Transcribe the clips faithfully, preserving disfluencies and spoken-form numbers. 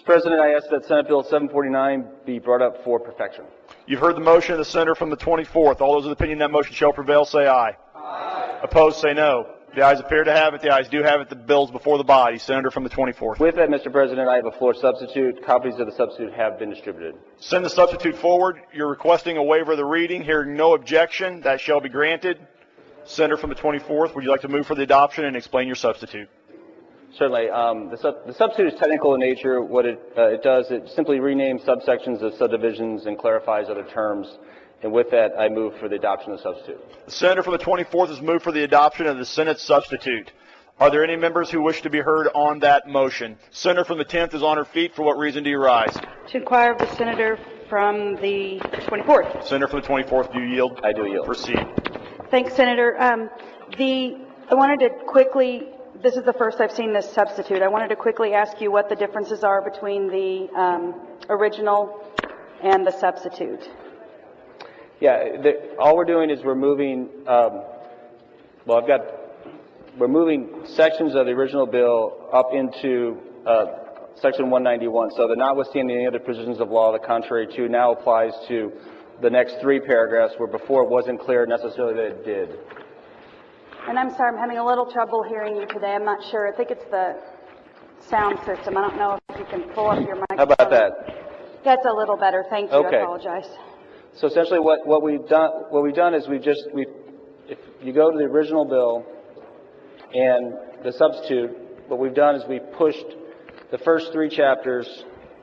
President, I ask that Senate Bill seven forty-nine be brought up for perfection. You've heard the motion of the senator from the twenty-fourth. All those of the opinion that motion shall prevail, say aye. Aye. Opposed, say no. The ayes appear to have it. The ayes do have it. The bill's before the body. Senator from the twenty-fourth. With that, Mister President, I have a floor substitute. Copies of the substitute have been distributed. Send the substitute forward. You're requesting a waiver of the reading. Hearing no objection, that shall be granted. Senator from the twenty-fourth, would you like to move for the adoption and explain your substitute? Certainly. Um, the, sub the substitute is technical in nature. What it, uh, it does, it simply renames subsections of subdivisions and clarifies other terms. And with that, I move for the adoption of the substitute. The senator from the twenty-fourth has moved for the adoption of the Senate substitute. Are there any members who wish to be heard on that motion? Senator from the tenth is on her feet. For what reason do you rise? To inquire of the senator from the twenty-fourth. Senator from the twenty-fourth, do you yield? I do yield. Proceed. Thanks, Senator. Um, the I wanted to quickly. This is the first I've seen this substitute. I wanted to quickly ask you what the differences are between the um, original and the substitute. Yeah, the, all we're doing is we're moving, um, well, I've got, we're moving sections of the original bill up into uh, section one ninety-one. So the notwithstanding any other provisions of law, the contrary to now applies to the next three paragraphs where before it wasn't clear necessarily that it did. And I'm sorry, I'm having a little trouble hearing you today. I'm not sure. I think it's the sound system. I don't know if you can pull up your microphone. How about that? That's a little better. Thank you. Okay. I apologize. So essentially what, what we've done, what we've done is we've just, we, if you go to the original bill and the substitute, what we've done is we pushed the first three chapters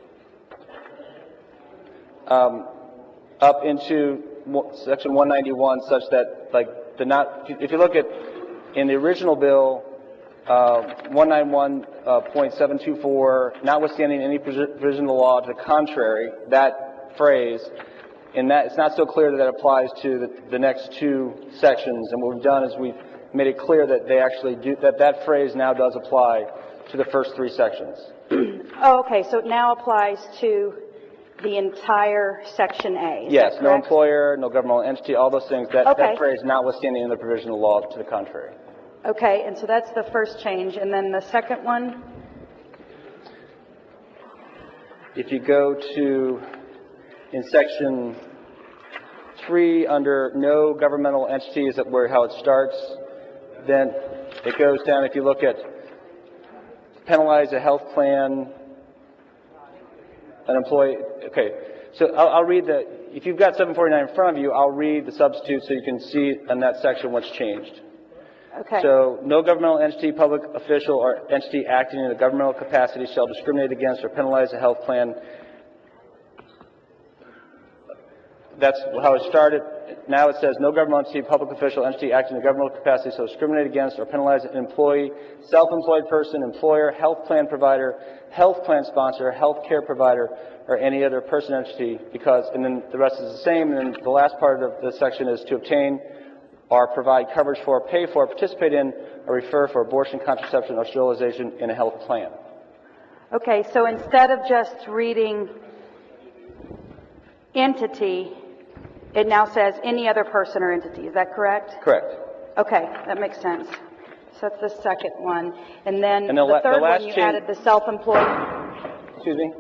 um, up into section one ninety-one such that, like, the not, if you look at, in the original bill, uh, one ninety-one point seven two four, notwithstanding any provision of the law to the contrary, that phrase, and that it's not so clear that that applies to the, the next two sections. And what we've done is we've made it clear that they actually do, that that phrase now does apply to the first three sections. Oh, okay. So it now applies to the entire Section A. Yes. No employer, no governmental entity, all those things. That, okay. that phrase, notwithstanding any provision of the law to the contrary. Okay. And so that's the first change. And then the second one? If you go to, in section three, under no governmental entities, that where how it starts, then it goes down. If you look at penalize a health plan, an employee. Okay, so I'll, I'll read the. If you've got seven forty-nine in front of you, I'll read the substitute so you can see in that section what's changed. Okay. So, no governmental entity, public official, or entity acting in a governmental capacity shall discriminate against or penalize a health plan. That's how it started. Now it says, no governmental entity, public official, entity acting in a governmental capacity shall discriminate against or penalize an employee, self-employed person, employer, health plan provider, health plan sponsor, health care provider, or any other person, entity, because, and then the rest is the same, and then the last part of the section is to obtain or provide coverage for, pay for, participate in, or refer for abortion, contraception, or sterilization in a health plan. Okay, so instead of just reading entity, it now says any other person or entity. Is that correct? Correct. Okay, that makes sense. So that's the second one. And then and the, the third the last one, you change, added the self-employed. Excuse me?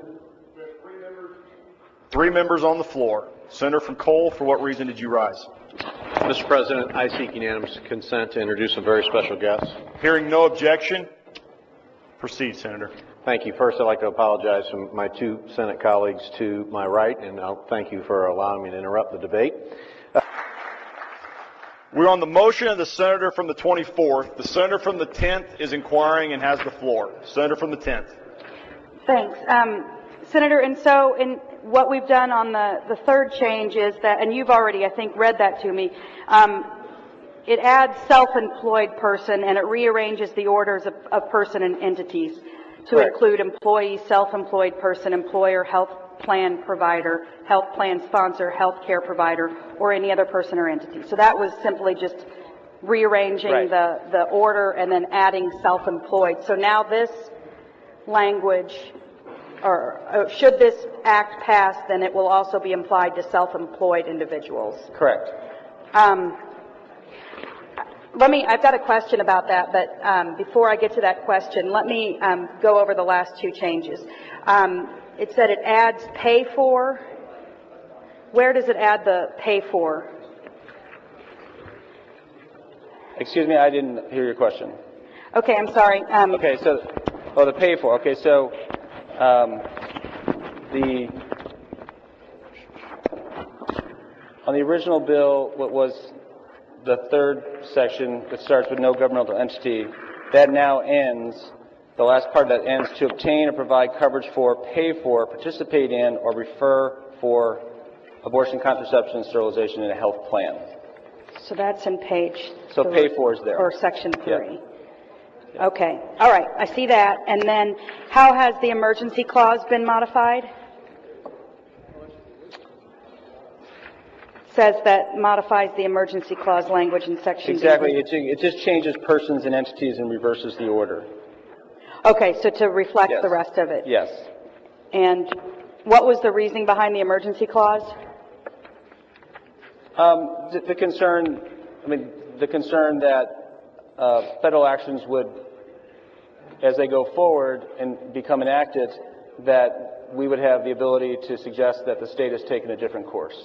Three members on the floor. Senator from Cole, for what reason did you rise? Mister President, I seek unanimous consent to introduce some very special guests. Hearing no objection, proceed, Senator. Thank you. First, I'd like to apologize to my two Senate colleagues to my right, and I'll thank you for allowing me to interrupt the debate. Uh, We're on the motion of the senator from the twenty-fourth. The senator from the tenth is inquiring and has the floor. Senator from the tenth. Thanks. Um, Senator, and so in what we've done on the, the third change is that, and you've already, I think, read that to me, um, it adds self-employed person and it rearranges the orders of, of person and entities to Correct. include employee, self-employed person, employer, health plan provider, health plan sponsor, health care provider, or any other person or entity. So that was simply just rearranging right. the, the order and then adding self-employed. So now this language, or uh, should this act pass, then it will also be applied to self-employed individuals. Correct. Um, let me, I've got a question about that, but um, before I get to that question, let me um, go over the last two changes. Um, it said it adds pay for. Where does it add the pay for? Excuse me, I didn't hear your question. Okay, I'm sorry. Um, Okay, so, oh, the pay for. Okay, so um, the on the original bill, what was the third section that starts with no governmental entity, that now ends. The last part of that ends to obtain or provide coverage for, pay for, participate in, or refer for abortion, contraception, and sterilization in a health plan. So that's in page. So three, pay for is there. Or section three. Yeah. Okay. All right. I see that. And then how has the emergency clause been modified? Says that modifies the emergency clause language in section Exactly. B. It, ju- it just changes persons and entities and reverses the order. Okay. So to reflect Yes. the rest of it. Yes. And what was the reasoning behind the emergency clause? Um, the, the concern, I mean, the concern that uh, federal actions would, as they go forward and become enacted, that we would have the ability to suggest that the state has taken a different course.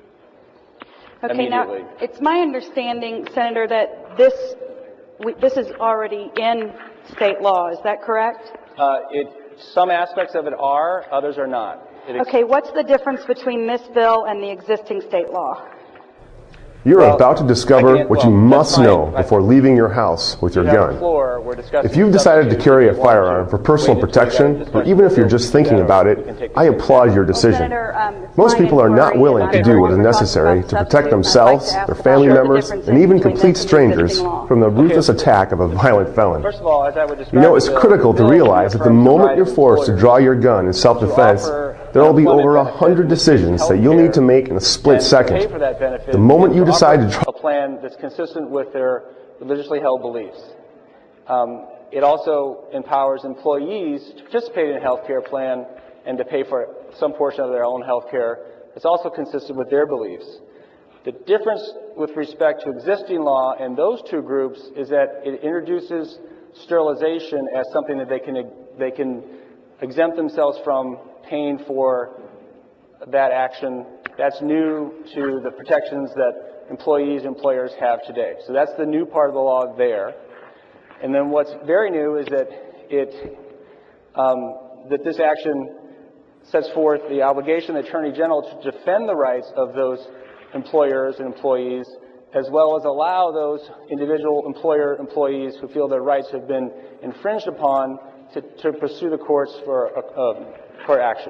Okay, now, Immediately. it's my understanding, Senator, that this we, this is already in state law. Is that correct? Uh, it, some aspects of it are, others are not. It ex- Okay, what's the difference between this bill and the existing state law? You're Well, about to I discover can't- what well, you that's must my- know my- before leaving your house with your You have a gun. floor, we're discussing If you've decided to substitutes. carry a If you want to firearm for personal wait until we protection, have a or discussion, even if you're we'll just do thinking that, or about we it, can take I this applaud your Well, decision. Senator, um, it's Most my people are not inquiry, willing and to I've do heard what is you talk necessary about to protect substitutes, and I'd themselves, like to ask their about family what the members, difference and is even between complete this and the strangers existing law. from the ruthless Okay. attack of a violent felon. First of all, as I would describe You know, it's the bill, critical the to bill realize that the reaffirms moment right you're of forced to employers draw your gun in self-defense, offer there will be over a unemployment hundred benefits, decisions that you'll healthcare, need to make in a split and to second. pay for that benefit The moment is you to decide offer to try a plan that's consistent with their religiously held beliefs. Um, it also empowers employees to participate in a health care plan and to pay for some portion of their own health care. It's also consistent with their beliefs. The difference with respect to existing law and those two groups is that it introduces sterilization as something that they can they can exempt themselves from paying for that action. That's new to the protections that employees and employers have today. So that's the new part of the law there. And then what's very new is that it um, that this action sets forth the obligation of the Attorney General to defend the rights of those employers and employees, as well as allow those individual employer employees who feel their rights have been infringed upon to, to pursue the courts for, uh, for action.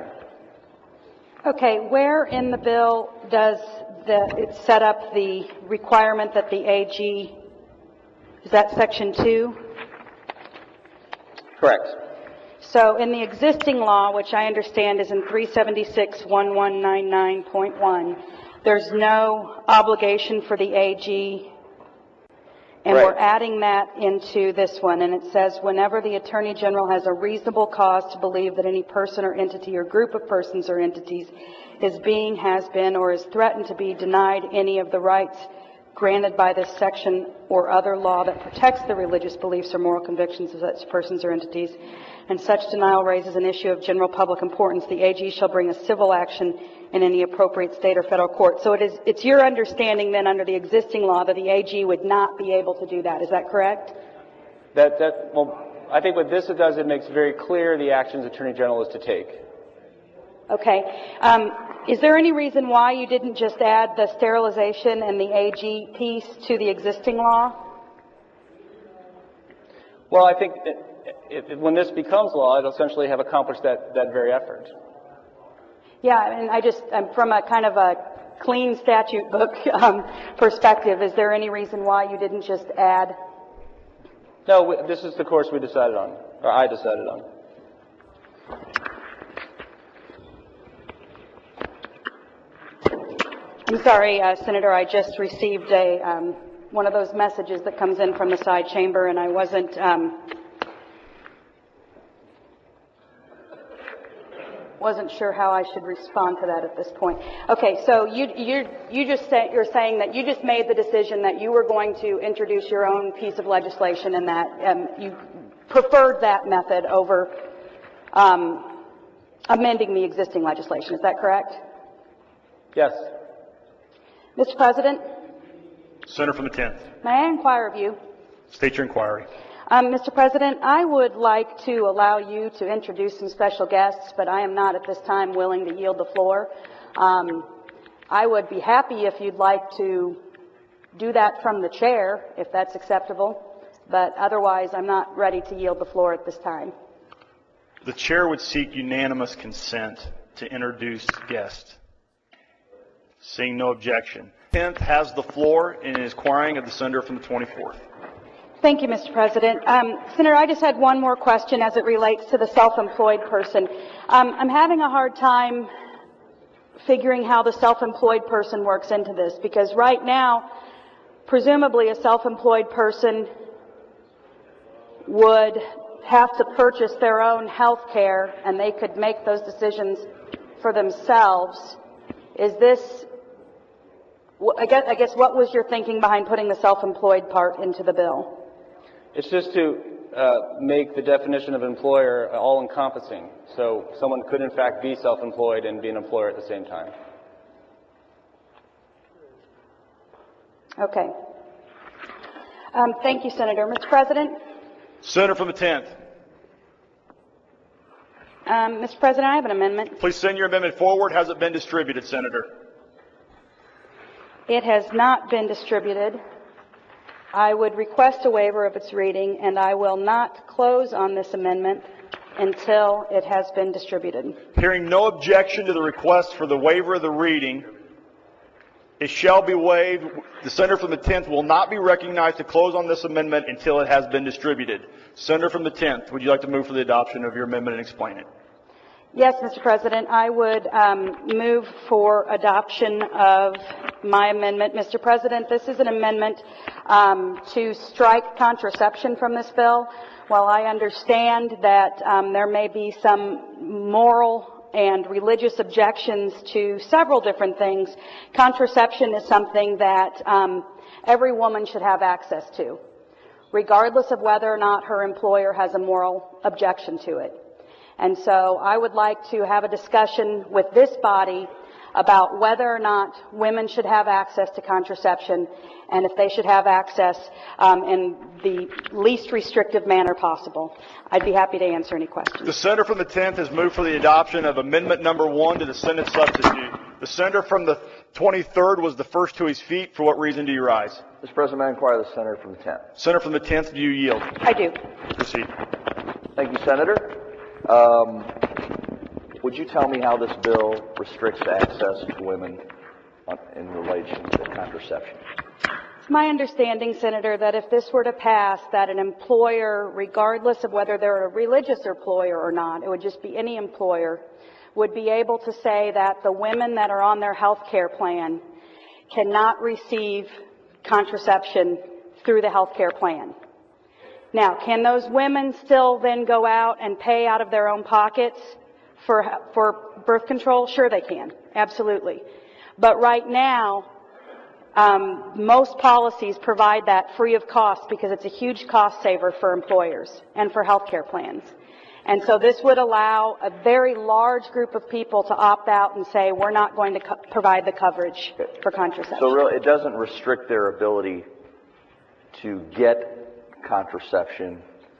Okay, where in the bill does the, it set up the requirement that the A G, is that section two? Correct. So in the existing law, which I understand is in three seventy-six eleven ninety-nine point one, there's no obligation for the A G, and Right. we're adding that into this one, and it says, whenever the Attorney General has a reasonable cause to believe that any person or entity or group of persons or entities is being, has been, or is threatened to be denied any of the rights granted by this section or other law that protects the religious beliefs or moral convictions of such persons or entities, and such denial raises an issue of general public importance, the A G shall bring a civil action in any appropriate state or federal court. So it is, it's your understanding then under the existing law that the A G would not be able to do that. Is that correct? That, that, well, I think what this does, it makes very clear the actions the Attorney General is to take. Okay. Um, is there any reason why you didn't just add the sterilization and the A G piece to the existing law? Well, I think that it, it, when this becomes law, it'll essentially have accomplished that, that very effort. Yeah, and I just, um, from a kind of a clean statute book um, perspective, is there any reason why you didn't just add? No, we, this is the course we decided on, or I decided on. I'm sorry, uh, Senator, I just received a um, one of those messages that comes in from the side chamber, and I wasn't um, wasn't sure how I should respond to that at this point. Okay, so you you you just say, you're saying that you just made the decision that you were going to introduce your own piece of legislation, and that um, you preferred that method over um, amending the existing legislation. Is that correct? Yes. Mister President, Senator from the tenth. may I inquire of you? State your inquiry. Um, Mister President, I would like to allow you to introduce some special guests, but I am not at this time willing to yield the floor. Um, I would be happy if you'd like to do that from the chair, if that's acceptable, but otherwise I'm not ready to yield the floor at this time. The chair would seek unanimous consent to introduce guests. Seeing no objection. tenth has the floor and is inquiring of the senator from the twenty-fourth. Thank you, Mister President. Um, Senator, I just had one more question as it relates to the self-employed person. Um, I'm having a hard time figuring how the self-employed person works into this, because right now, presumably a self-employed person would have to purchase their own health care, and they could make those decisions for themselves. Is this, I guess, I guess what was your thinking behind putting the self-employed part into the bill? It's just to uh, make the definition of employer all-encompassing. So someone could, in fact, be self-employed and be an employer at the same time. Okay. Um, thank you, Senator. Mister President? Senator from the tenth. Um, Mister President, I have an amendment. Please send your amendment forward. Has it been distributed, Senator? It has not been distributed. I would request a waiver of its reading, and I will not close on this amendment until it has been distributed. Hearing no objection to the request for the waiver of the reading, it shall be waived. The senator from the tenth will not be recognized to close on this amendment until it has been distributed. Senator from the tenth, would you like to move for the adoption of your amendment and explain it? Yes, Mister President, I would um, move for adoption of my amendment. Mister President, this is an amendment um, to strike contraception from this bill. While I understand that um, there may be some moral and religious objections to several different things, contraception is something that um, every woman should have access to, regardless of whether or not her employer has a moral objection to it. And so I would like to have a discussion with this body about whether or not women should have access to contraception, and if they should have access um, in the least restrictive manner possible. I'd be happy to answer any questions. The senator from the tenth has moved for the adoption of amendment number one to the Senate substitute. The senator from the twenty-third was the first to his feet. For what reason do you rise? Mister President, may I inquire the senator from the tenth? Senator from the tenth, do you yield? I do. Proceed. Thank you, Senator. Um, would you tell me how this bill restricts access to women on, in relation to contraception? It's my understanding, Senator, that if this were to pass, that an employer, regardless of whether they're a religious employer or not, it would just be any employer, would be able to say that the women that are on their health care plan cannot receive contraception through the health care plan. Now, can those women still then go out and pay out of their own pockets for, for birth control? Sure they can, absolutely. But right now, um, most policies provide that free of cost because it's a huge cost saver for employers and for health care plans. And so this would allow a very large group of people to opt out and say, we're not going to co- provide the coverage for contraception. So really, it doesn't restrict their ability to get contraception.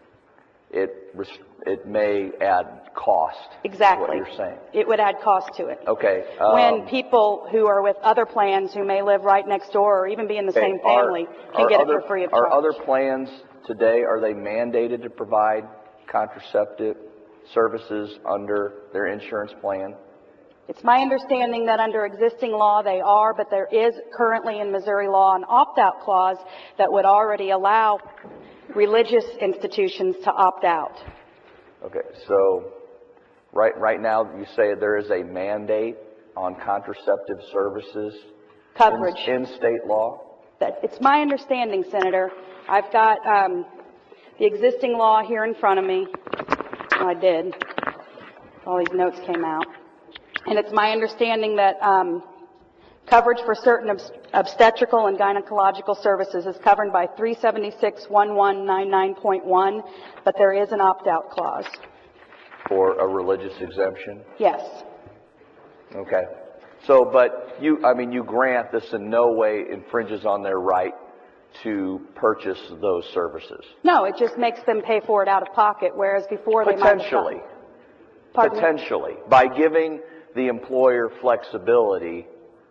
It it may add cost. Exactly. What you're saying. It would add cost to it. Okay. Um, when people who are with other plans who may live right next door or even be in the okay, same family are, can are get other, it for free of charge. Are other plans today, are they mandated to provide contraceptive services under their insurance plan? It's my understanding that under existing law they are, but there is currently in Missouri law an opt-out clause that would already allow religious institutions to opt out. Okay, so right right now you say there is a mandate on contraceptive services Coverage. in, in state law? That, it's my understanding, Senator. I've got um, the existing law here in front of me. I did. all these notes came out. And it's my understanding that um, coverage for certain obst- obstetrical and gynecological services is covered by three seventy-six eleven ninety-nine point one, but there is an opt-out clause. For a religious exemption? Yes. Okay. So, but you, I mean, you grant this in no way infringes on their right to purchase those services? No, it just makes them pay for it out of pocket, whereas before they might have Potentially. Pardon me? Potentially. By giving the employer flexibility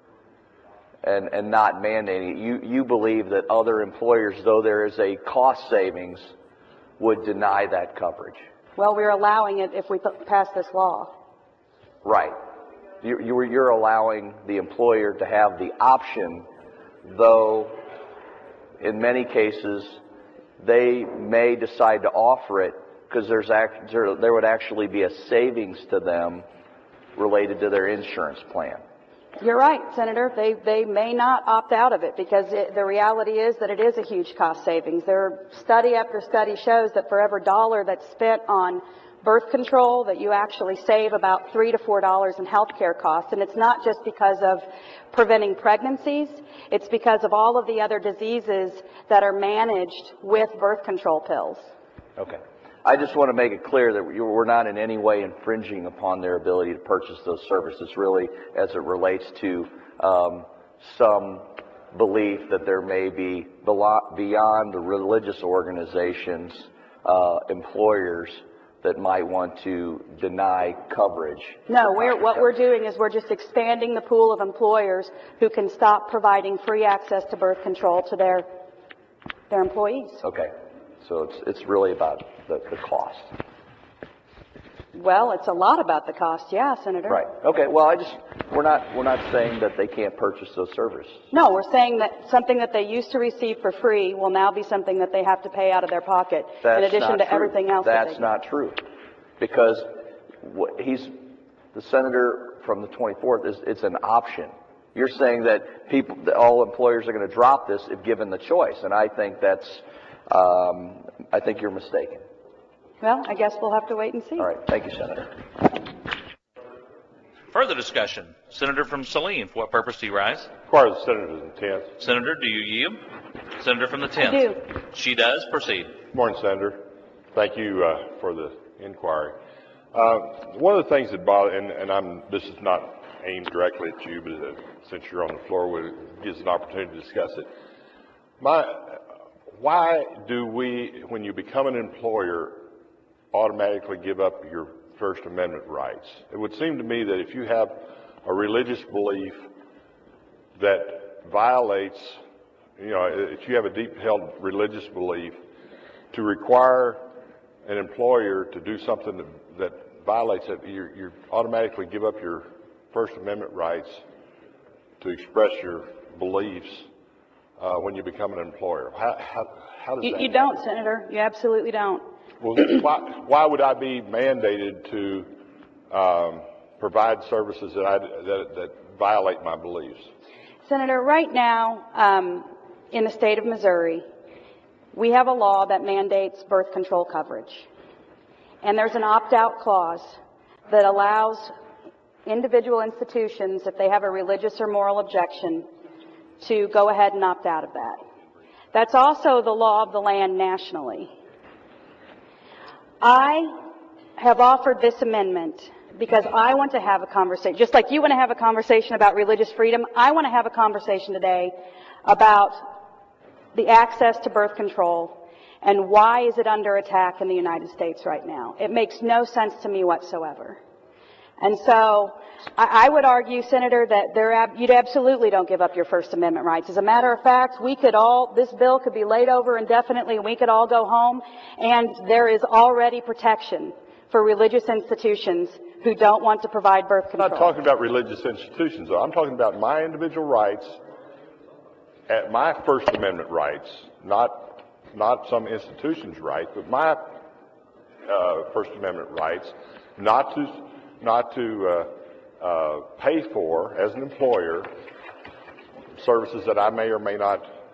and, and not mandating it, you, you believe that other employers, though there is a cost savings, would deny that coverage? Well, we're allowing it if we p- pass this law. Right. You, you, you're allowing the employer to have the option, though in many cases they may decide to offer it because there's act, there, there would actually be a savings to them related to their insurance plan. You're right, Senator. They they may not opt out of it because it, the reality is that it is a huge cost savings. There, study after study shows that for every dollar that's spent on birth control, that you actually save about three to four dollars in health care costs. And it's not just because of preventing pregnancies. It's because of all of the other diseases that are managed with birth control pills. Okay. I just want to make it clear that we're not in any way infringing upon their ability to purchase those services, really, as it relates to um, some belief that there may be beyond the religious organizations, uh, employers that might want to deny coverage. No, we're, what we're doing is we're just expanding the pool of employers who can stop providing free access to birth control to their their employees. Okay. So it's it's really about the, the cost. Well, it's a lot about the cost, yeah, Senator. Right. Okay. Well, I just we're not we're not saying that they can't purchase those services. No, we're saying that something that they used to receive for free will now be something that they have to pay out of their pocket, That's in addition not to true. everything else. That's that they not true, because what he's the senator from the twenty-fourth is it's an option. You're saying that people, that all employers are going to drop this if given the choice, and I think that's um, I think you're mistaken. Well, I guess we'll have to wait and see. All right. Thank you, Senator. Further discussion. Senator from Saline, for what purpose do you rise? Inquire the senator's intent. Senator, do you yield? Senator from the tenth. I do. She does. Proceed. Good morning, Senator. Thank you uh, for the inquiry. Uh, one of the things that bother, and, and I'm, this is not aimed directly at you, but uh, since you're on the floor, it gives an opportunity to discuss it. My, why do we, when you become an employer, automatically give up your First Amendment rights? It would seem to me that if you have a religious belief that violates, you know, if you have a deep-held religious belief, to require an employer to do something that, that violates it, you you automatically give up your First Amendment rights to express your beliefs uh, when you become an employer. How, how, how does You, that you don't, Senator. You absolutely don't. Well, why, why would I be mandated to um, provide services that, I, that, that violate my beliefs? Senator, right now, um, in the state of Missouri, we have a law that mandates birth control coverage. And there's an opt-out clause that allows individual institutions, if they have a religious or moral objection, to go ahead and opt out of that. That's also the law of the land nationally. I have offered this amendment because I want to have a conversation, just like you want to have a conversation about religious freedom, I want to have a conversation today about the access to birth control and why is it under attack in the United States right now. It makes no sense to me whatsoever. And so I, I would argue, Senator, that there ab- you'd absolutely don't give up your First Amendment rights. As a matter of fact, we could all, this bill could be laid over indefinitely and we could all go home, and there is already protection for religious institutions who don't want to provide birth control. I'm not talking about religious institutions, though. I'm talking about my individual rights, at my First Amendment rights, not not some institution's right, but my uh, First Amendment rights, not to not to uh, uh, pay for, as an employer, services that I may or may not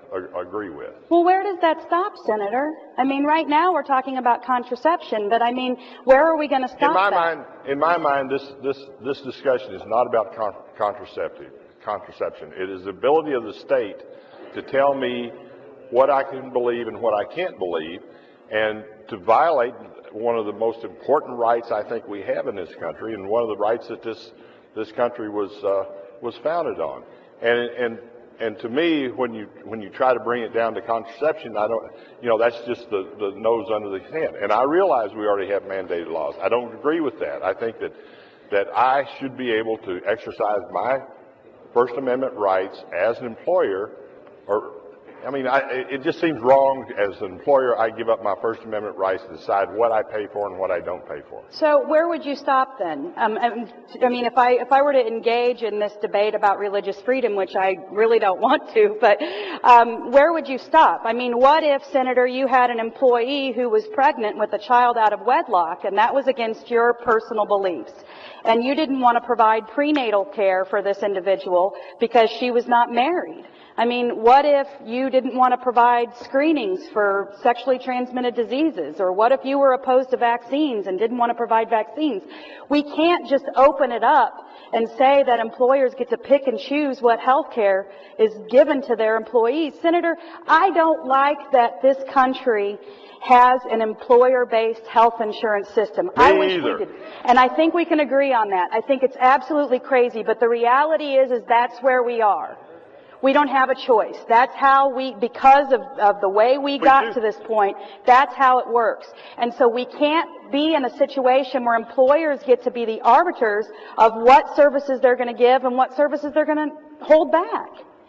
a- agree with. Well, where does that stop, Senator? I mean, right now we're talking about contraception, but I mean, where are we going to stop In my that? mind, in my mind, this this this discussion is not about con- contraceptive contraception. It is the ability of the state to tell me what I can believe and what I can't believe, and to violate one of the most important rights I think we have in this country, and one of the rights that this this country was uh, was founded on. And and and to me, when you when you try to bring it down to contraception, I don't, you know, that's just the the nose under the tent. And I realize we already have mandated laws. I don't agree with that. I think that that I should be able to exercise my First Amendment rights as an employer, or I mean, I, it just seems wrong as an employer. I give up my First Amendment rights to decide what I pay for and what I don't pay for. So where would you stop then? Um, I mean, if I if I were to engage in this debate about religious freedom, which I really don't want to, but um, where would you stop? I mean, what if, Senator, you had an employee who was pregnant with a child out of wedlock, and that was against your personal beliefs, and you didn't want to provide prenatal care for this individual because she was not married? I mean, what if you didn't want to provide screenings for sexually transmitted diseases? Or what if you were opposed to vaccines and didn't want to provide vaccines? We can't just open it up and say that employers get to pick and choose what health care is given to their employees. Senator, I don't like that this country has an employer-based health insurance system. Me I wish either. we did. And I think we can agree on that. I think it's absolutely crazy, but the reality is, is that's where we are. We don't have a choice. That's how we, because of, of the way we got do. to this point, that's how it works. And so we can't be in a situation where employers get to be the arbiters of what services they're going to give and what services they're going to hold back.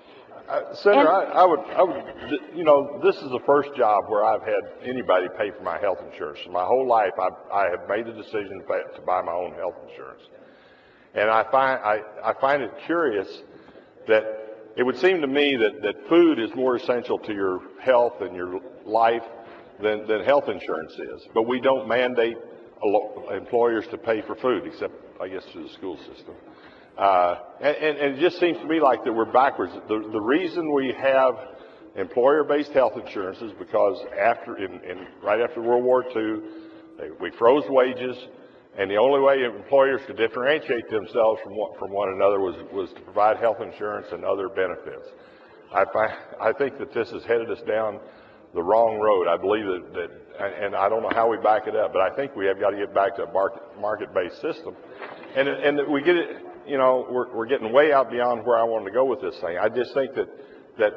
Uh, Senator, And- I, I would, I would, th- you know, this is the first job where I've had anybody pay for my health insurance. My whole life, I, I have made the decision to, pay, to buy my own health insurance, and I find, I, I find it curious that it would seem to me that, that food is more essential to your health and your life than, than health insurance is. But we don't mandate a lo- employers to pay for food, except, I guess, through the school system. Uh, and, and, and it just seems to me like that we're backwards. The, the reason we have employer-based health insurance is because after, in, in, right after World War Two, they, we froze wages. And the only way employers could differentiate themselves from one, from one another was, was to provide health insurance and other benefits. I, find, I think that this has headed us down the wrong road. I believe that, that, and I don't know how we back it up, but I think we have got to get back to a market, market-based system. And, and that we get it, you know, we're, we're getting way out beyond where I wanted to go with this thing. I just think that, that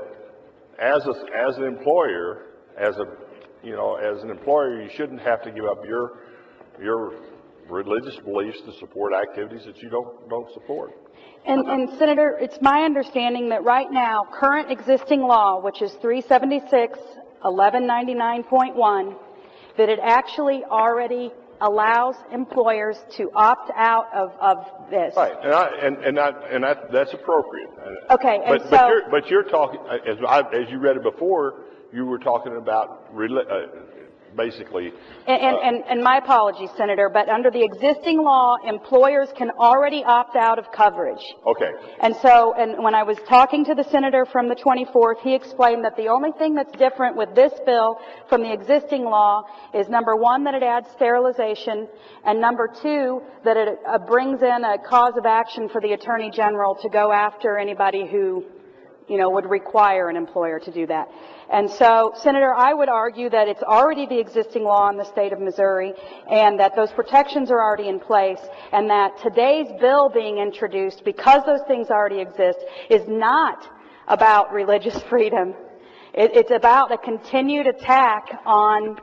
as a, as an employer, as a, you know, as an employer, you shouldn't have to give up your, your religious beliefs to support activities that you don't don't support. And, and Senator, it's my understanding that right now, current existing law, which is three seventy-six eleven ninety-nine point one, that it actually already allows employers to opt out of, of this. Right, and I, and and, I, and that that's appropriate. Okay, and but so but you're but you're talking as I, as you read it before, you were talking about reli- uh, basically. And, and, and, and my apologies, Senator, but under the existing law, employers can already opt out of coverage. Okay. And so, and when I was talking to the senator from the twenty-fourth, he explained that the only thing that's different with this bill from the existing law is, number one, that it adds sterilization, and number two, that it uh, brings in a cause of action for the Attorney General to go after anybody who, you know, would require an employer to do that. And so, Senator, I would argue that it's already the existing law in the state of Missouri, and that those protections are already in place, and that today's bill being introduced, because those things already exist, is not about religious freedom. It, it's about a continued attack on,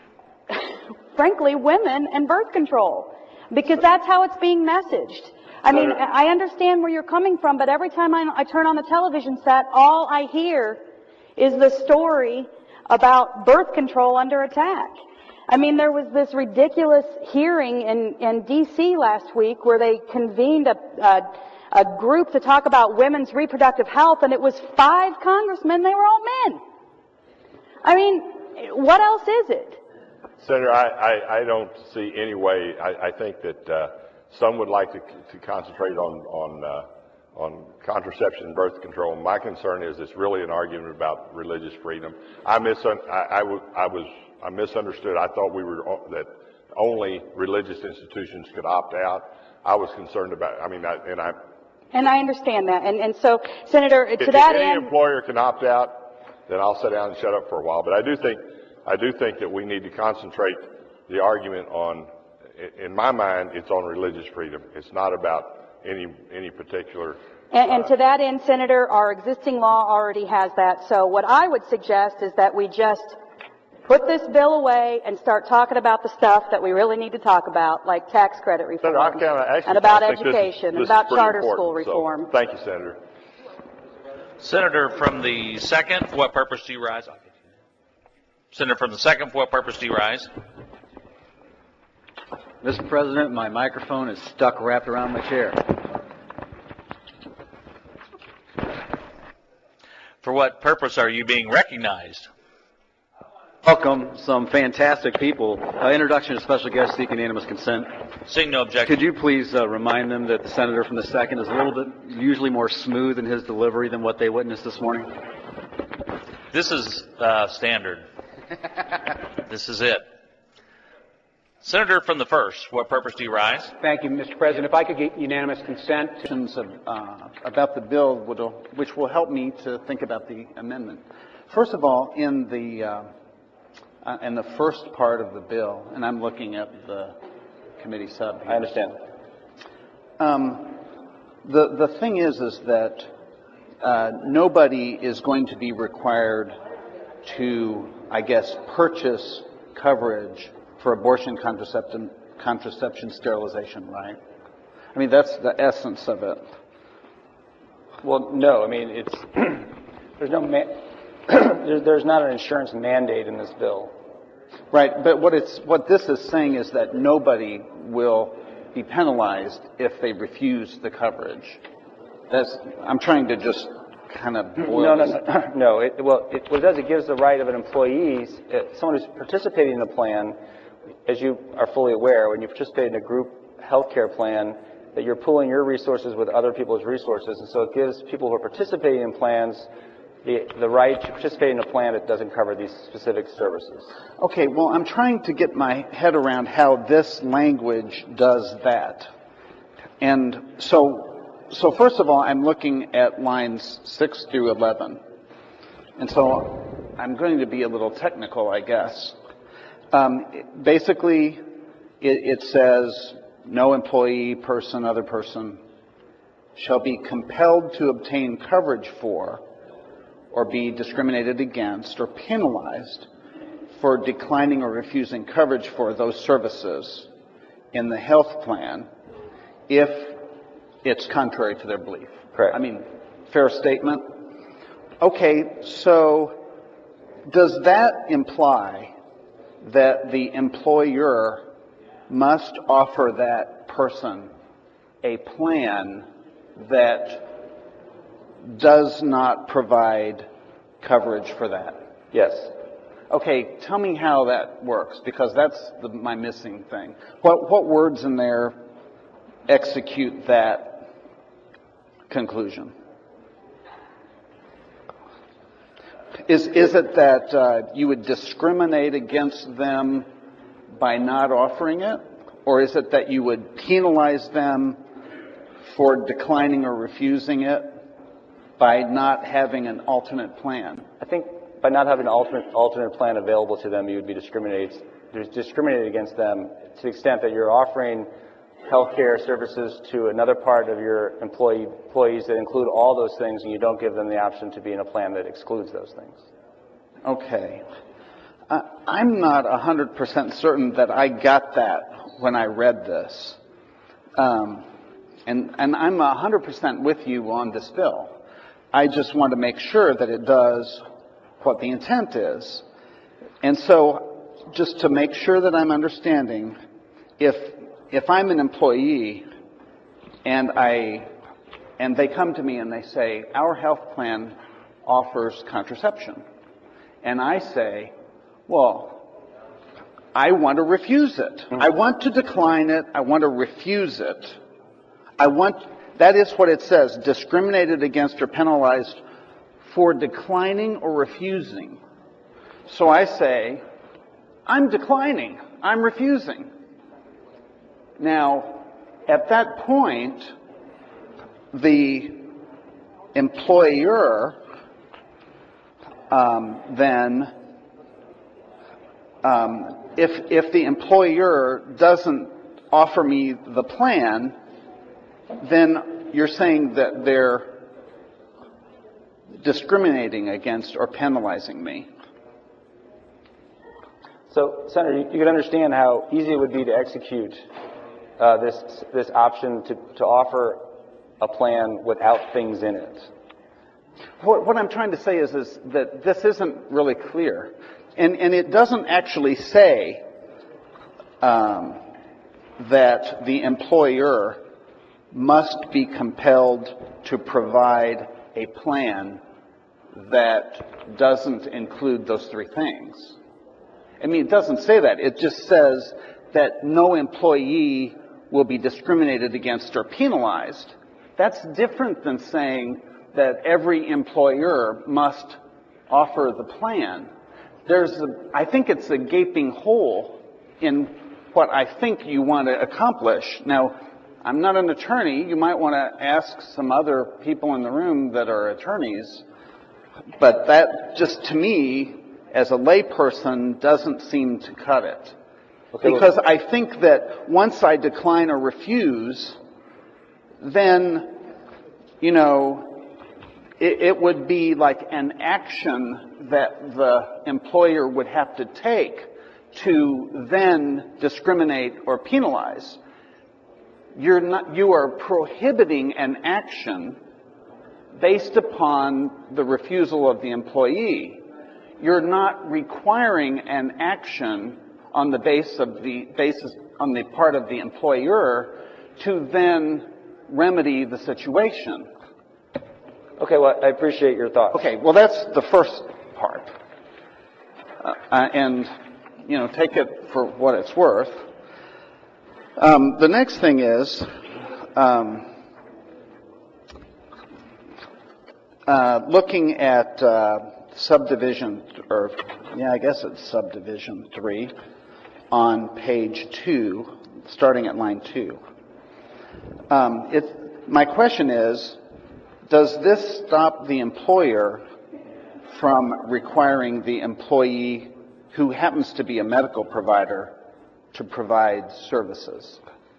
frankly, women and birth control, because that's how it's being messaged. I mean, I understand where you're coming from, but every time I, I turn on the television set, all I hear is the story about birth control under attack. I mean, there was this ridiculous hearing in, in D C last week where they convened a, a, a group to talk about women's reproductive health, and it was five congressmen. They were all men. I mean, what else is it? Senator, I, I, I don't see any way. I, I think that uh, some would like to, to concentrate on on uh, on contraception and birth control. My concern is it's really an argument about religious freedom. I misun I, I, w I was I misunderstood. I thought we were that only religious institutions could opt out. I was concerned about. I mean, I, and I. And I understand that. And and so, Senator, to if, that if any end, employer can opt out, then I'll sit down and shut up for a while. But I do think I do think that we need to concentrate the argument on. In my mind, it's on religious freedom. It's not about any any particular. And, and to that end, Senator, our existing law already has that. So what I would suggest is that we just put this bill away and start talking about the stuff that we really need to talk about, like tax credit reform, Senator, I kinda, actually, and about I think this is- education, and this is about pretty charter important. school reform. So, thank you, Senator. Senator from the second, for what purpose do you rise? Senator from the second, for what purpose do you rise? Mister President, my microphone is stuck wrapped around my chair. For what purpose are you being recognized? Welcome some fantastic people. Uh, introduction of special guest seeking unanimous consent. Seeing no objection. Could you please uh, remind them that the senator from the second is a little bit usually more smooth in his delivery than what they witnessed this morning? This is uh, standard. This is it. Senator from the first, for what purpose do you rise? Thank you, Mister President. If I could get unanimous consent Of, uh, about the bill, which will help me to think about the amendment. First of all, in the uh, uh, in the first part of the bill, and I'm looking at the committee sub. I understand. Um, the the thing is, is that uh, nobody is going to be required to, I guess, purchase coverage for abortion, contraception, contraception, sterilization, right? I mean, that's the essence of it. Well, no. I mean, it's there's no ma there's, there's not an insurance mandate in this bill. Right, but what it's what this is saying is that nobody will be penalized if they refuse the coverage. That's I'm trying to just kind of boil No, no, no. no it, well, it, what it does, it gives the right of an employee, uh, someone who's participating in a plan, as you are fully aware, when you participate in a group health care plan, that you're pooling your resources with other people's resources. And so it gives people who are participating in plans the, the right to participate in a plan that doesn't cover these specific services. Okay, well, I'm trying to get my head around how this language does that. And so, so first of all, I'm looking at lines six through eleven. And so I'm going to be a little technical, I guess. Um, basically, it, it says, no employee, person, other person shall be compelled to obtain coverage for or be discriminated against or penalized for declining or refusing coverage for those services in the health plan if it's contrary to their belief. Correct. I mean, fair statement. Okay, so does that imply that the employer must offer that person a plan that does not provide coverage for that? Yes. Okay, tell me how that works, because that's the, my missing thing. What, what words in there execute that conclusion? Is, is it that uh, you would discriminate against them by not offering it? Or is it that you would penalize them for declining or refusing it by not having an alternate plan? I think by not having an alternate, alternate plan available to them, you would be discriminated, discriminated against them to the extent that you're offering health care services to another part of your employee, employees that include all those things, and you don't give them the option to be in a plan that excludes those things. Okay. Uh, I'm not one hundred percent certain that I got that when I read this. Um, and, and I'm one hundred percent with you on this bill. I just want to make sure that it does what the intent is. And so, just to make sure that I'm understanding, if if I'm an employee and I and they come to me and they say, our health plan offers contraception, and I say, well, I want to refuse it. I want to decline it. I want to refuse it. I want That is what it says, discriminated against or penalized for declining or refusing. So I say, I'm declining, I'm refusing. Now, at that point, the employer um, then, um, if, if the employer doesn't offer me the plan, then you're saying that they're discriminating against or penalizing me. So, Senator, you, you can understand how easy it would be to execute uh, this this option to, to offer a plan without things in it. What, what I'm trying to say is, is that this isn't really clear. And, and it doesn't actually say um, that the employer must be compelled to provide a plan that doesn't include those three things. I mean, it doesn't say that. It just says that no employee will be discriminated against or penalized. That's different than saying that every employer must offer the plan. There's, a, I think it's a gaping hole in what I think you want to accomplish. Now, I'm not an attorney. You might want to ask some other people in the room that are attorneys. But that just, to me, as a layperson, doesn't seem to cut it. Okay, because well, I think that once I decline or refuse, then, you know, it, it would be like an action that the employer would have to take to then discriminate or penalize. You're not, you are prohibiting an action based upon the refusal of the employee. You're not requiring an action on the base of the basis on the part of the employer to then remedy the situation. Okay, well, I appreciate your thoughts. Okay, well, that's the first part. Uh, and, you know, take it for what it's worth. Um, the next thing is, um, uh, looking at uh, subdivision, or yeah, I guess it's subdivision three, on page two, starting at line two. Um, it, my question is, does this stop the employer from requiring the employee who happens to be a medical provider to provide services?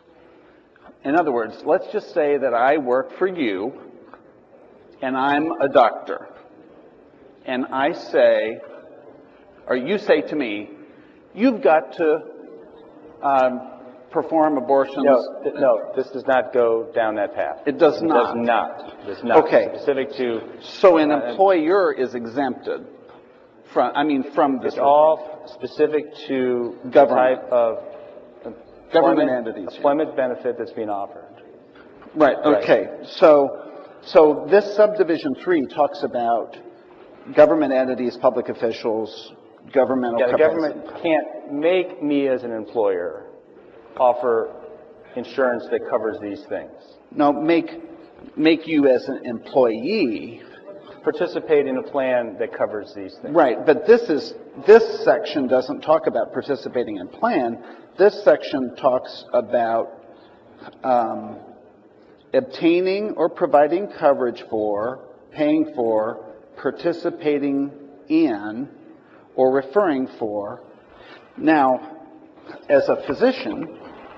In other words, let's just say that I work for you and I'm a doctor, and I say, or you say to me, you've got to um, perform abortions. No, th- no, this does not go down that path. It does it not. Does not. It does not. Okay. Specific to. So an uh, employer is exempted from. I mean, from this. It's all specific to government type of government entities. Employment benefit that's being offered. Right. Okay. Right. So, so this subdivision three talks about government entities, public officials, governmental. Yeah, the capacity. government can't make me as an employer offer insurance that covers these things. No, make make you as an employee participate in a plan that covers these things. Right, but this is this section doesn't talk about participating in plan. This section talks about um, obtaining or providing coverage for, paying for, participating in, or referring for. Now, as a physician,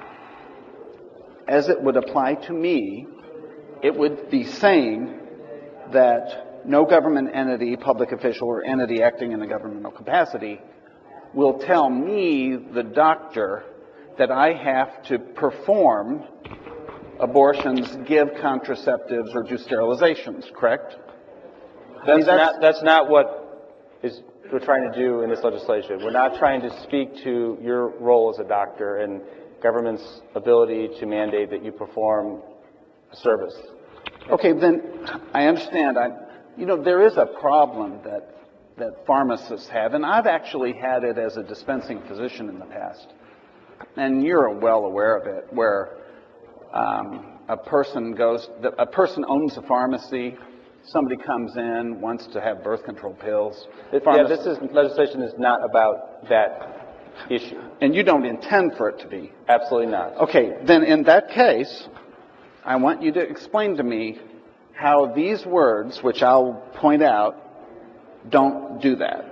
as it would apply to me, it would be saying that no government entity, public official, or entity acting in a governmental capacity will tell me, the doctor, that I have to perform abortions, give contraceptives, or do sterilizations, correct? That's, that's not, that's not what is we're trying to do in this legislation. We're not trying to speak to your role as a doctor and government's ability to mandate that you perform a service. Okay, then I understand. I, you know, there is a problem that that pharmacists have, and I've actually had it as a dispensing physician in the past, and you're well aware of it, where um, a person goes, a person owns a pharmacy, somebody comes in, wants to have birth control pills. Yeah, this is, legislation is not about that issue. And you don't intend for it to be? Absolutely not. Okay, then in that case, I want you to explain to me how these words, which I'll point out, don't do that.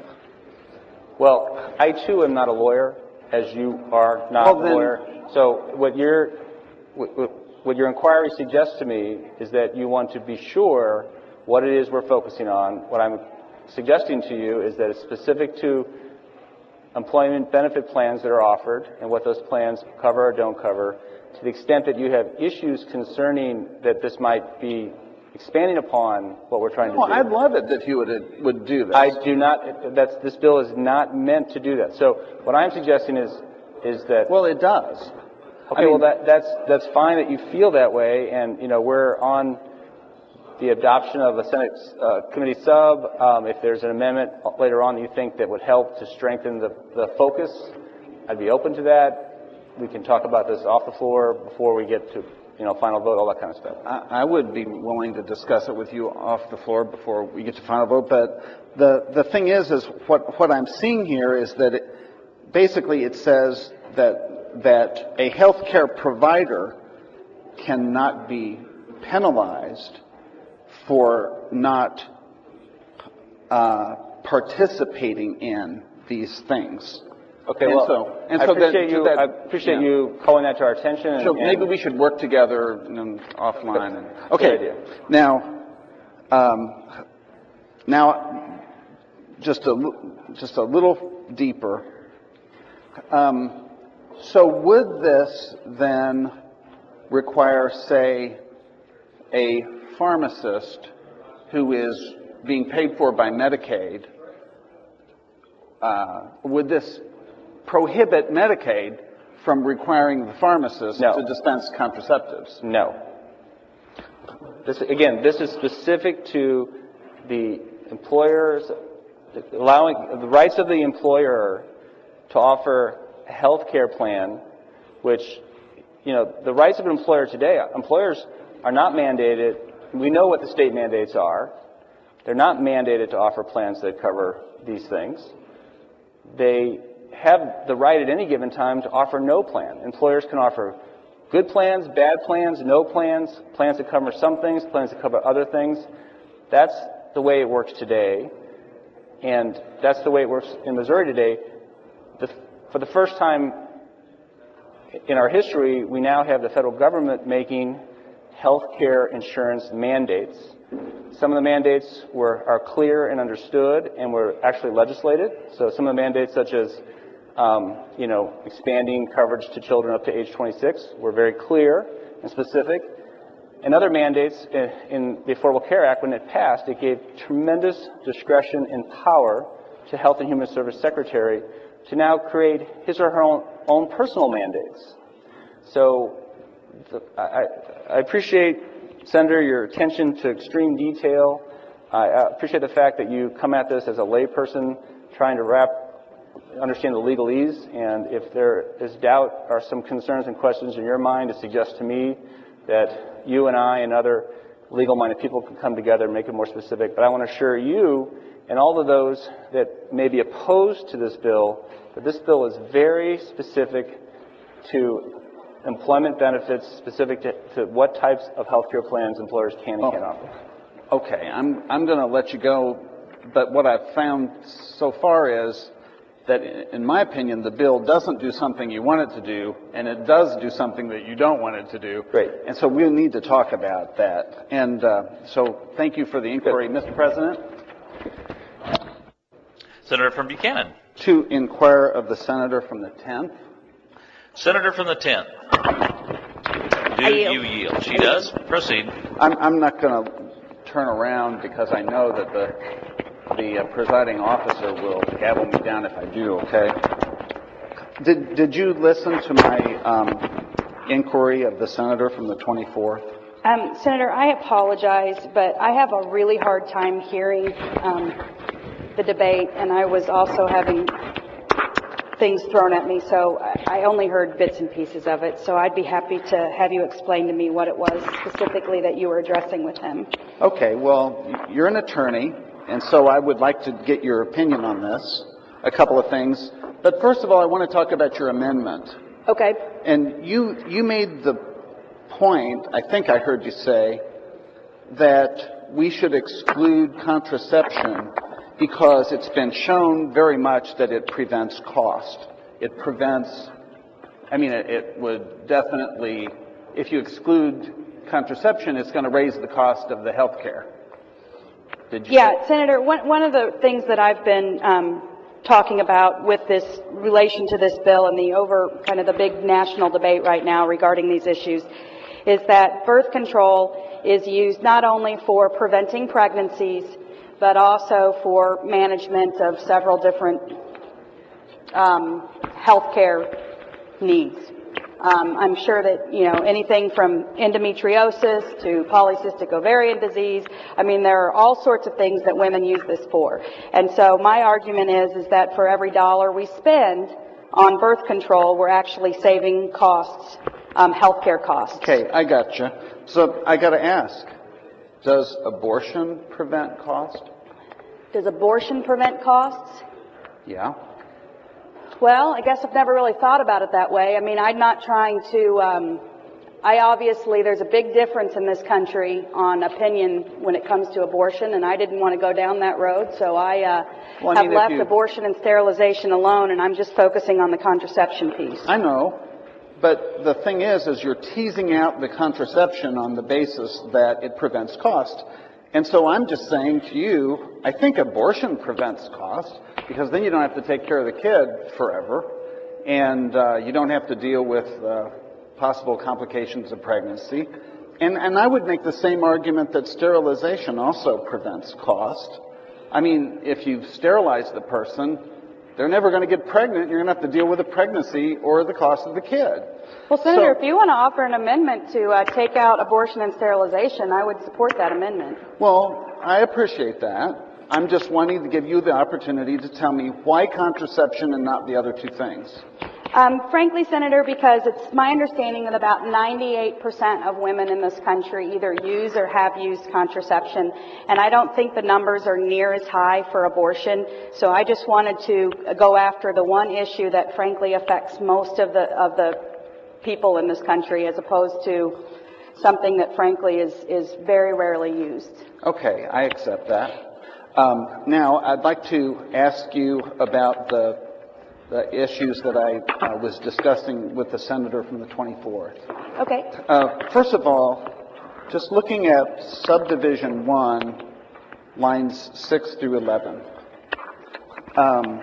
Well, I too am not a lawyer, as you are not Well, a then- lawyer. So what your what, what your inquiry suggests to me is that you want to be sure what it is we're focusing on. What I'm suggesting to you is that it's specific to employment benefit plans that are offered and what those plans cover or don't cover. To the extent that you have issues concerning that this might be expanding upon what we're trying to Well, do. I'd love it if you would would do this. I do not. That's this bill is not meant to do that. So what I'm suggesting is is that. Well, it does. Okay. I mean, well, that that's that's fine that you feel that way, and you know we're on the adoption of a Senate uh, committee sub. Um, if there's an amendment later on that you think that would help to strengthen the the focus, I'd be open to that. We can talk about this off the floor before we get to, you know, final vote, all that kind of stuff. I, I would be willing to discuss it with you off the floor before we get to final vote. But the the thing is, is what what I'm seeing here is that it, basically it says that that a healthcare provider cannot be penalized for not uh, participating in these things. Okay, and well, so, and I so appreciate that, you. that, I appreciate yeah. you calling that to our attention. And, So and maybe we should work together and offline. And, okay. Good idea. Now, um, now, just a li- just a little deeper. Um, so would this then require, say, a pharmacist who is being paid for by Medicaid? Uh, would this prohibit Medicaid from requiring the pharmacist No. to dispense contraceptives? No. This, again, this is specific to the employers, allowing the rights of the employer to offer a health care plan, which, you know, the rights of an employer today, employers are not mandated. We know what the state mandates are. They're not mandated to offer plans that cover these things. They have the right at any given time to offer no plan. Employers can offer good plans, bad plans, no plans, plans that cover some things, plans that cover other things. That's the way it works today, and that's the way it works in Missouri today. The, for the first time in our history, we now have the federal government making health care insurance mandates. Some of the mandates were are clear and understood and were actually legislated. So some of the mandates, such as um, you know, expanding coverage to children up to age twenty-six, were very clear and specific. And other mandates in, in the Affordable Care Act, when it passed, it gave tremendous discretion and power to Health and Human Service Secretary to now create his or her own, own personal mandates. So the, I, I appreciate, Senator, your attention to extreme detail. I appreciate the fact that you come at this as a layperson trying to wrap, understand the legalese, and if there is doubt or some concerns and questions in your mind, to suggest to me that you and I and other legal-minded people can come together and make it more specific. But I want to assure you and all of those that may be opposed to this bill that this bill is very specific to employment benefits, specific to, to what types of health care plans employers can and Oh. can't offer. Okay, I'm I'm going to let you go, but what I've found so far is that, in my opinion, the bill doesn't do something you want it to do, and it does do something that you don't want it to do. Great. And so we'll need to talk about that. And uh, so thank you for the inquiry, Mister President. Senator from Buchanan. To inquire of the senator from the tenth. Senator from the tenth. Do you yield? She does. Proceed. I'm, I'm not going to turn around because I know that the the uh, presiding officer will gavel me down if I do. Okay. Did Did you listen to my um, inquiry of the senator from the twenty-fourth? Um, Senator, I apologize, but I have a really hard time hearing um, the debate, and I was also having things thrown at me, so I I only heard bits and pieces of it. So I'd be happy to have you explain to me what it was specifically that you were addressing with him. Okay, well, you're an attorney, and so I would like to get your opinion on this, a couple of things. But first of all, I want to talk about your amendment. Okay. And you, you made the point, I think I heard you say, that we should exclude contraception because it's been shown very much that it prevents cost. It prevents, I mean, it, it would definitely, if you exclude contraception, it's going to raise the cost of the health care. Did you Yeah, Senator, one, one of the things that I've been um, talking about with this relation to this bill and the over, kind of the big national debate right now regarding these issues is that birth control is used not only for preventing pregnancies, but also for management of several different um, health care needs. Um, I'm sure that, you know, anything from endometriosis to polycystic ovarian disease, I mean, there are all sorts of things that women use this for. And so my argument is, is that for every dollar we spend on birth control, we're actually saving costs, um, healthcare costs. Okay, I gotcha. So I got to ask, does abortion prevent cost? Does abortion prevent costs? Yeah. Well, I guess I've never really thought about it that way. I mean, I'm not trying to, um, I obviously, there's a big difference in this country on opinion when it comes to abortion, and I didn't want to go down that road, so I, uh, well, I have mean, left you... abortion and sterilization alone, and I'm just focusing on the contraception piece. I know, but the thing is, is you're teasing out the contraception on the basis that it prevents cost. And so I'm just saying to you, I think abortion prevents cost, because then you don't have to take care of the kid forever, and uh, you don't have to deal with uh, possible complications of pregnancy. And, and I would make the same argument that sterilization also prevents cost. I mean, if you sterilize the person, they're never going to get pregnant. You're going to have to deal with the pregnancy or the cost of the kid. Well, Senator, So- if you want to offer an amendment to uh, take out abortion and sterilization, I would support that amendment. Well, I appreciate that. I'm just wanting to give you the opportunity to tell me why contraception and not the other two things. Um, frankly, Senator, because it's my understanding that about ninety-eight percent of women in this country either use or have used contraception, and I don't think the numbers are near as high for abortion. So I just wanted to go after the one issue that frankly affects most of the of the people in this country, as opposed to something that frankly is is very rarely used. Okay, I accept that. Um, now, I'd like to ask you about the, the issues that I uh, was discussing with the senator from the twenty-fourth. Okay. Uh, first of all, just looking at subdivision one, lines six through eleven. Um,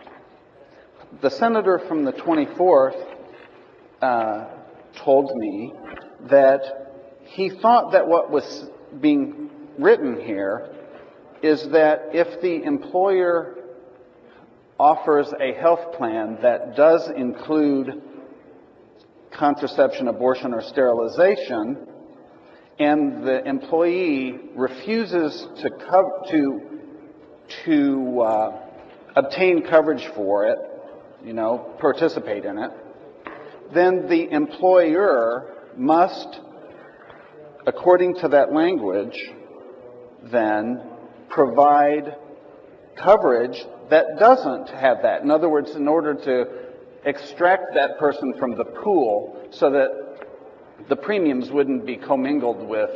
the senator from the twenty-fourth uh, told me that he thought that what was being written here is that if the employer offers a health plan that does include contraception, abortion, or sterilization, and the employee refuses to co- to to uh, obtain coverage for it, you know, participate in it, then the employer must, according to that language, then provide coverage that doesn't have that. In other words, in order to extract that person from the pool so that the premiums wouldn't be commingled with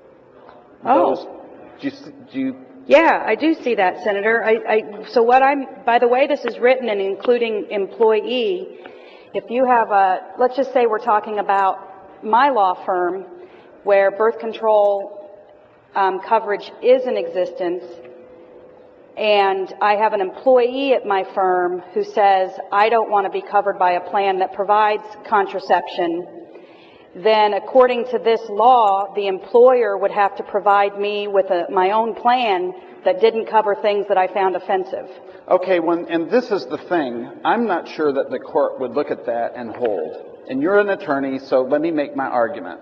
Oh. those. Do you, do you Yeah, I do see that, Senator. I, I, so what I'm, by the way this is written and including employee, if you have a, let's just say we're talking about my law firm where birth control um, coverage is in existence, and I have an employee at my firm who says, I don't want to be covered by a plan that provides contraception, then according to this law, the employer would have to provide me with a, my own plan that didn't cover things that I found offensive. Okay, when, and this is the thing. I'm not sure that the court would look at that and hold. And you're an attorney, so let me make my argument.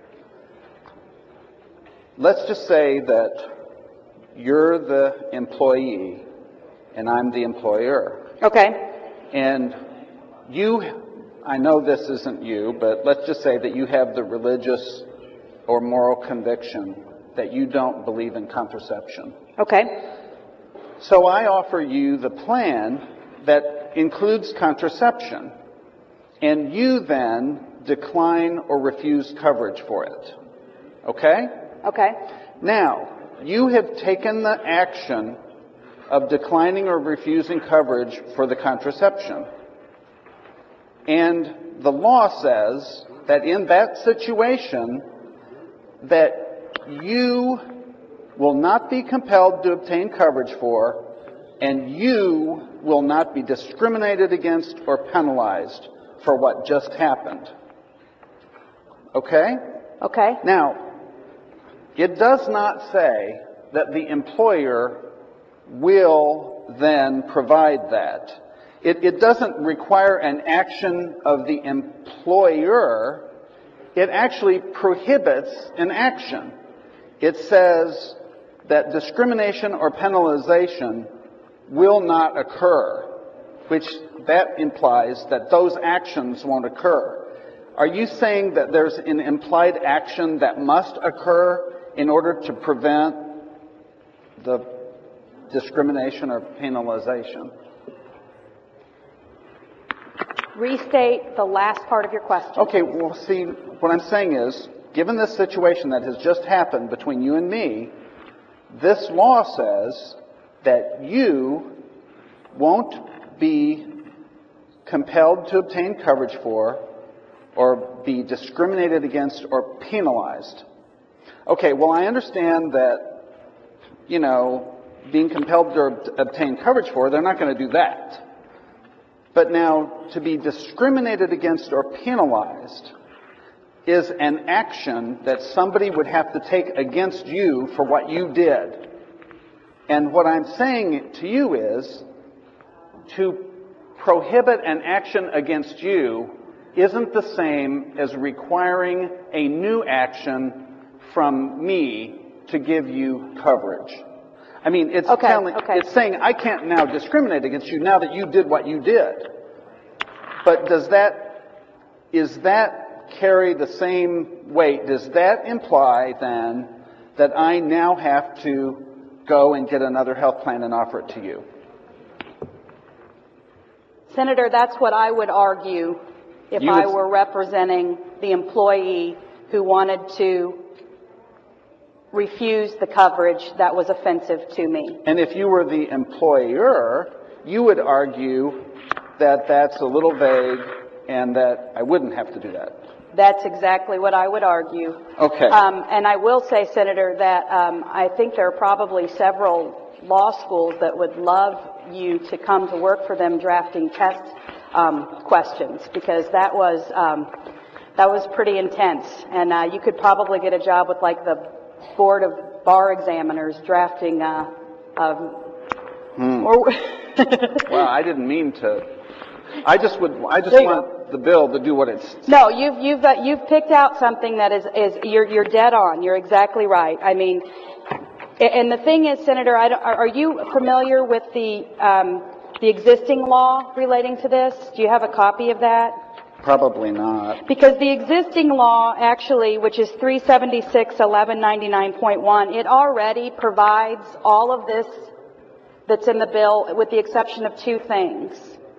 Let's just say that you're the employee and I'm the employer. Okay. and you, I know this isn't you, but let's just say that you have the religious or moral conviction that you don't believe in contraception. Okay. So I offer you the plan that includes contraception, and you then decline or refuse coverage for it. Okay? Okay. Now, you have taken the action of declining or refusing coverage for the contraception. And the law says that in that situation, that you will not be compelled to obtain coverage for, and you will not be discriminated against or penalized for what just happened. Okay? Okay. Now, it does not say that the employer will then provide that. It, it doesn't require an action of the employer. It actually prohibits an action. It says that discrimination or penalization will not occur, which that implies that those actions won't occur. Are you saying that there's an implied action that must occur in order to prevent the discrimination or penalization? Restate the last part of your question. Okay, well, see, what I'm saying is, given this situation that has just happened between you and me, this law says that you won't be compelled to obtain coverage for or be discriminated against or penalized. Okay, well, I understand that, you know, being compelled to obtain coverage for, they're not going to do that. But now, to be discriminated against or penalized is an action that somebody would have to take against you for what you did. And what I'm saying to you is, to prohibit an action against you isn't the same as requiring a new action from me to give you coverage. I mean, it's Okay, telling, okay. it's saying I can't now discriminate against you now that you did what you did. But does that, is that carry the same weight? Does that imply then that I now have to go and get another health plan and offer it to you? Senator, that's what I would argue if You I would- were representing the employee who wanted to refuse the coverage that was offensive to me. And if you were the employer, you would argue that that's a little vague and that I wouldn't have to do that. That's exactly what I would argue. Okay. Um, and I will say, Senator, that um, I think there are probably several law schools that would love you to come to work for them drafting test um, questions, because that was um, that was pretty intense. And uh, you could probably get a job with like the Board of Bar Examiners drafting. Uh, um, Hmm. or Well, I didn't mean to. I just would. I just There you want the bill to do what it's. No, you've you've uh, you've picked out something that is is you're you're dead on. You're exactly right. I mean, a- and the thing is, Senator, I don't, are are you familiar with the um, the existing law relating to this? Do you have a copy of that? Probably not. Because the existing law, actually, which is three seventy-six eleven ninety-nine point one, it already provides all of this that's in the bill, with the exception of two things.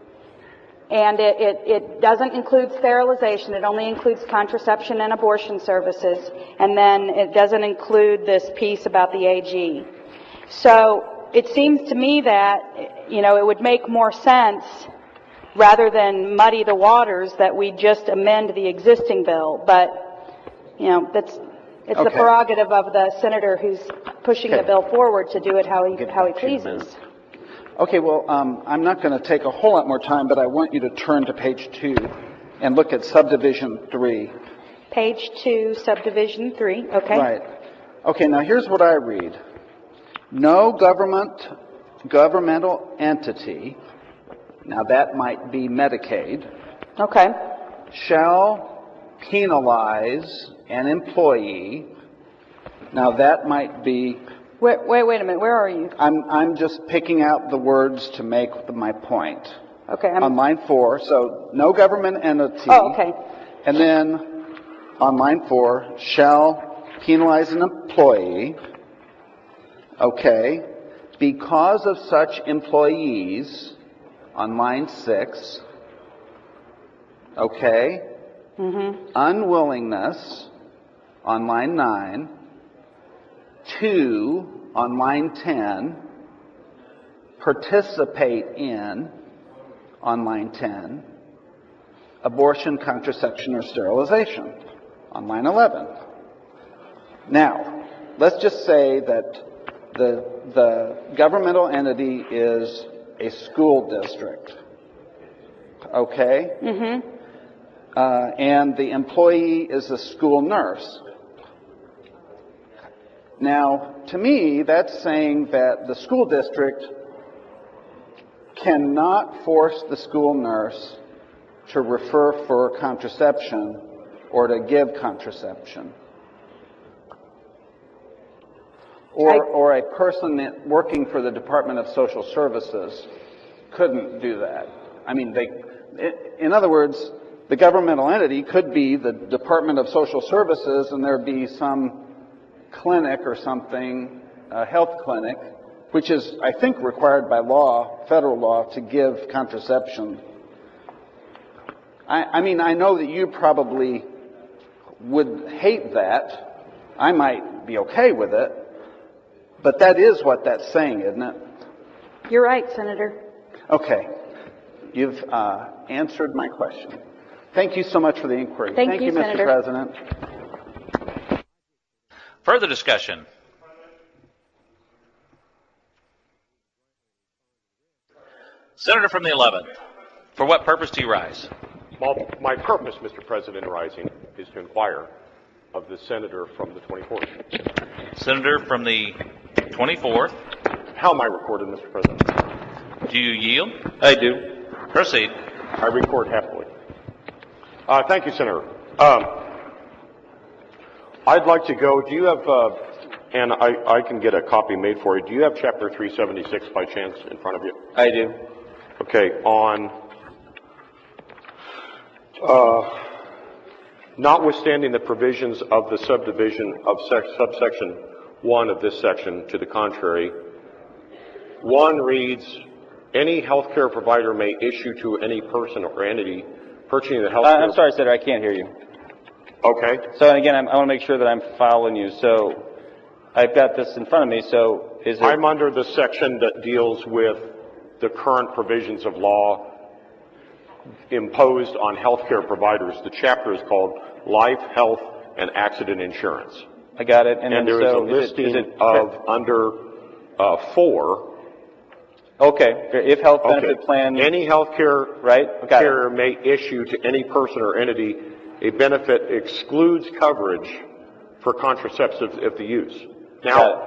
And it, it, it doesn't include sterilization. It only includes contraception and abortion services. And then it doesn't include this piece about the A G. So it seems to me that, you know, it would make more sense, rather than muddy the waters, that we just amend the existing bill. But, you know, that's, it's the Okay. prerogative of the senator who's pushing the Okay. bill forward to do it how he, how he pleases. Okay, well, um, I'm not going to take a whole lot more time, but I want you to turn to page two and look at subdivision three. Page two, subdivision three, okay? Right. Okay, now here's what I read. No government, governmental entity, now that might be Medicaid, Okay. shall penalize an employee. Now that might be, Wait, wait, wait a minute, where are you? I'm, I'm just picking out the words to make the- my point. Okay. I'm, On line four, so no government entity. oh, okay. And then on line four, shall penalize an employee, okay, because of such employees, on line six, okay, Mm-hmm. unwillingness, on line nine, two, on line ten, participate in, on line ten, abortion, contraception, or sterilization, on line eleven. Now, let's just say that the, the governmental entity is a school district, okay? Mm-hmm. Uh, and the employee is a school nurse. Now, to me, that's saying that the school district cannot force the school nurse to refer for contraception or to give contraception. Or, I- or a person that- working for the Department of Social Services couldn't do that. I mean, they, in other words, the governmental entity could be the Department of Social Services, and there'd be some clinic or something, a health clinic, which is, I think, required by law, federal law, to give contraception. I, I mean, I know that you probably would hate that. I might be okay with it, but that is what that's saying, isn't it? You're right, Senator. Okay. You've uh, answered my question. Thank you so much for the inquiry. Thank Thank you, you, Mister Senator. President. Further discussion? Senator from the eleventh, for what purpose do you rise? Well, my purpose, Mister President, in rising is to inquire of the senator from the twenty-fourth. Senator from the twenty-fourth, How am I recorded, Mister President? do you yield? I do. Proceed. I record happily. Uh, thank you, Senator. Um, I'd like to go, do you have, uh, and I, I can get a copy made for you, do you have Chapter three seventy-six by chance in front of you? I do. Okay, on, uh, notwithstanding the provisions of the subdivision of sec- subsection one of this section to the contrary, one reads, any healthcare provider may issue to any person or entity purchasing the Uh, healthcare. I'm sorry, Senator, I can't hear you. Okay. So again, I'm, I want to make sure that I'm following you. So I've got this in front of me. So is it? I'm under the section that deals with the current provisions of law imposed on healthcare providers. The chapter is called Life, Health, and Accident Insurance. I got it. And, And then there is so a is it- listing is it- of under uh, four. Okay. If health Okay. benefit plan. Any healthcare Right. Got it. carrier may issue to any person or entity a benefit excludes coverage for contraceptives if the use. Got Now,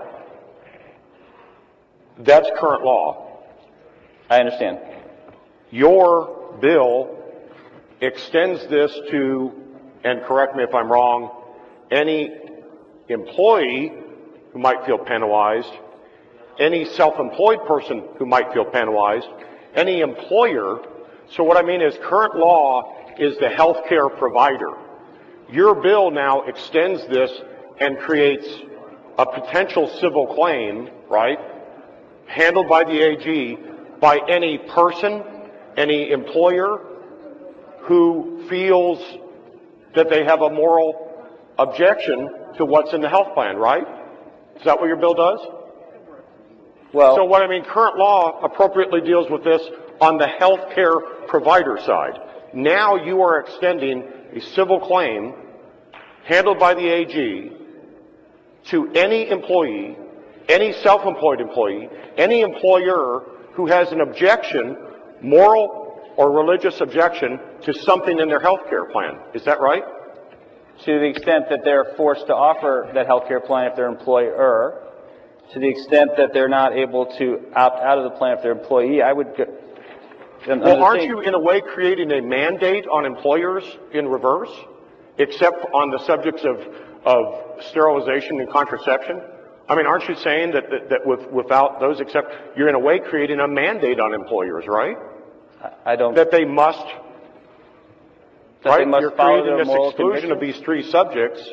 that's current law. I understand. Your bill extends this to, and correct me if I'm wrong, any employee who might feel penalized, any self-employed person who might feel penalized, any employer. So what I mean is current law is the healthcare provider. Your bill now extends this and creates a potential civil claim, right, handled by the A G by any person, any employer who feels that they have a moral objection to what's in the health plan, right? Is that what your bill does? Well, So what I mean, current law appropriately deals with this on the healthcare provider side. Now you are extending a civil claim handled by the A G to any employee, any self-employed employee, any employer who has an objection, moral or religious objection, to something in their healthcare plan. Is that right? to the extent that they're forced to offer that health care plan if they're employer, to the extent that they're not able to opt out of the plan if they're employee, I would go. Well, aren't you in a way creating a mandate on employers in reverse, except on the subjects of, of sterilization and contraception? I mean, aren't you saying that, that, that with, without those except, you're in a way creating a mandate on employers, right? I don't. That they must, that right? They must You're follow creating their this moral exclusion of convictions? these three subjects.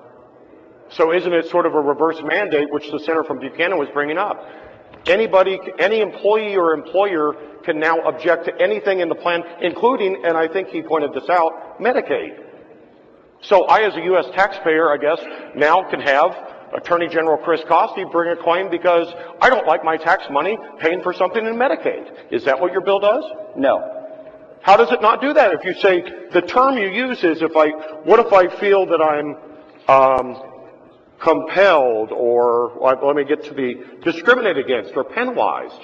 So isn't it sort of a reverse mandate, which the Senator from Buchanan was bringing up? Anybody, any employee or employer can now object to anything in the plan, including, and I think he pointed this out, Medicaid. So I, as a U S taxpayer, I guess, now can have Attorney General Chris Costi bring a claim because I don't like my tax money paying for something in Medicaid. Is that what your bill does? No. How does it not do that? If you say, the term you use is, if I, what if I feel that I'm, um, compelled or, let me get to the, discriminated against or penalized.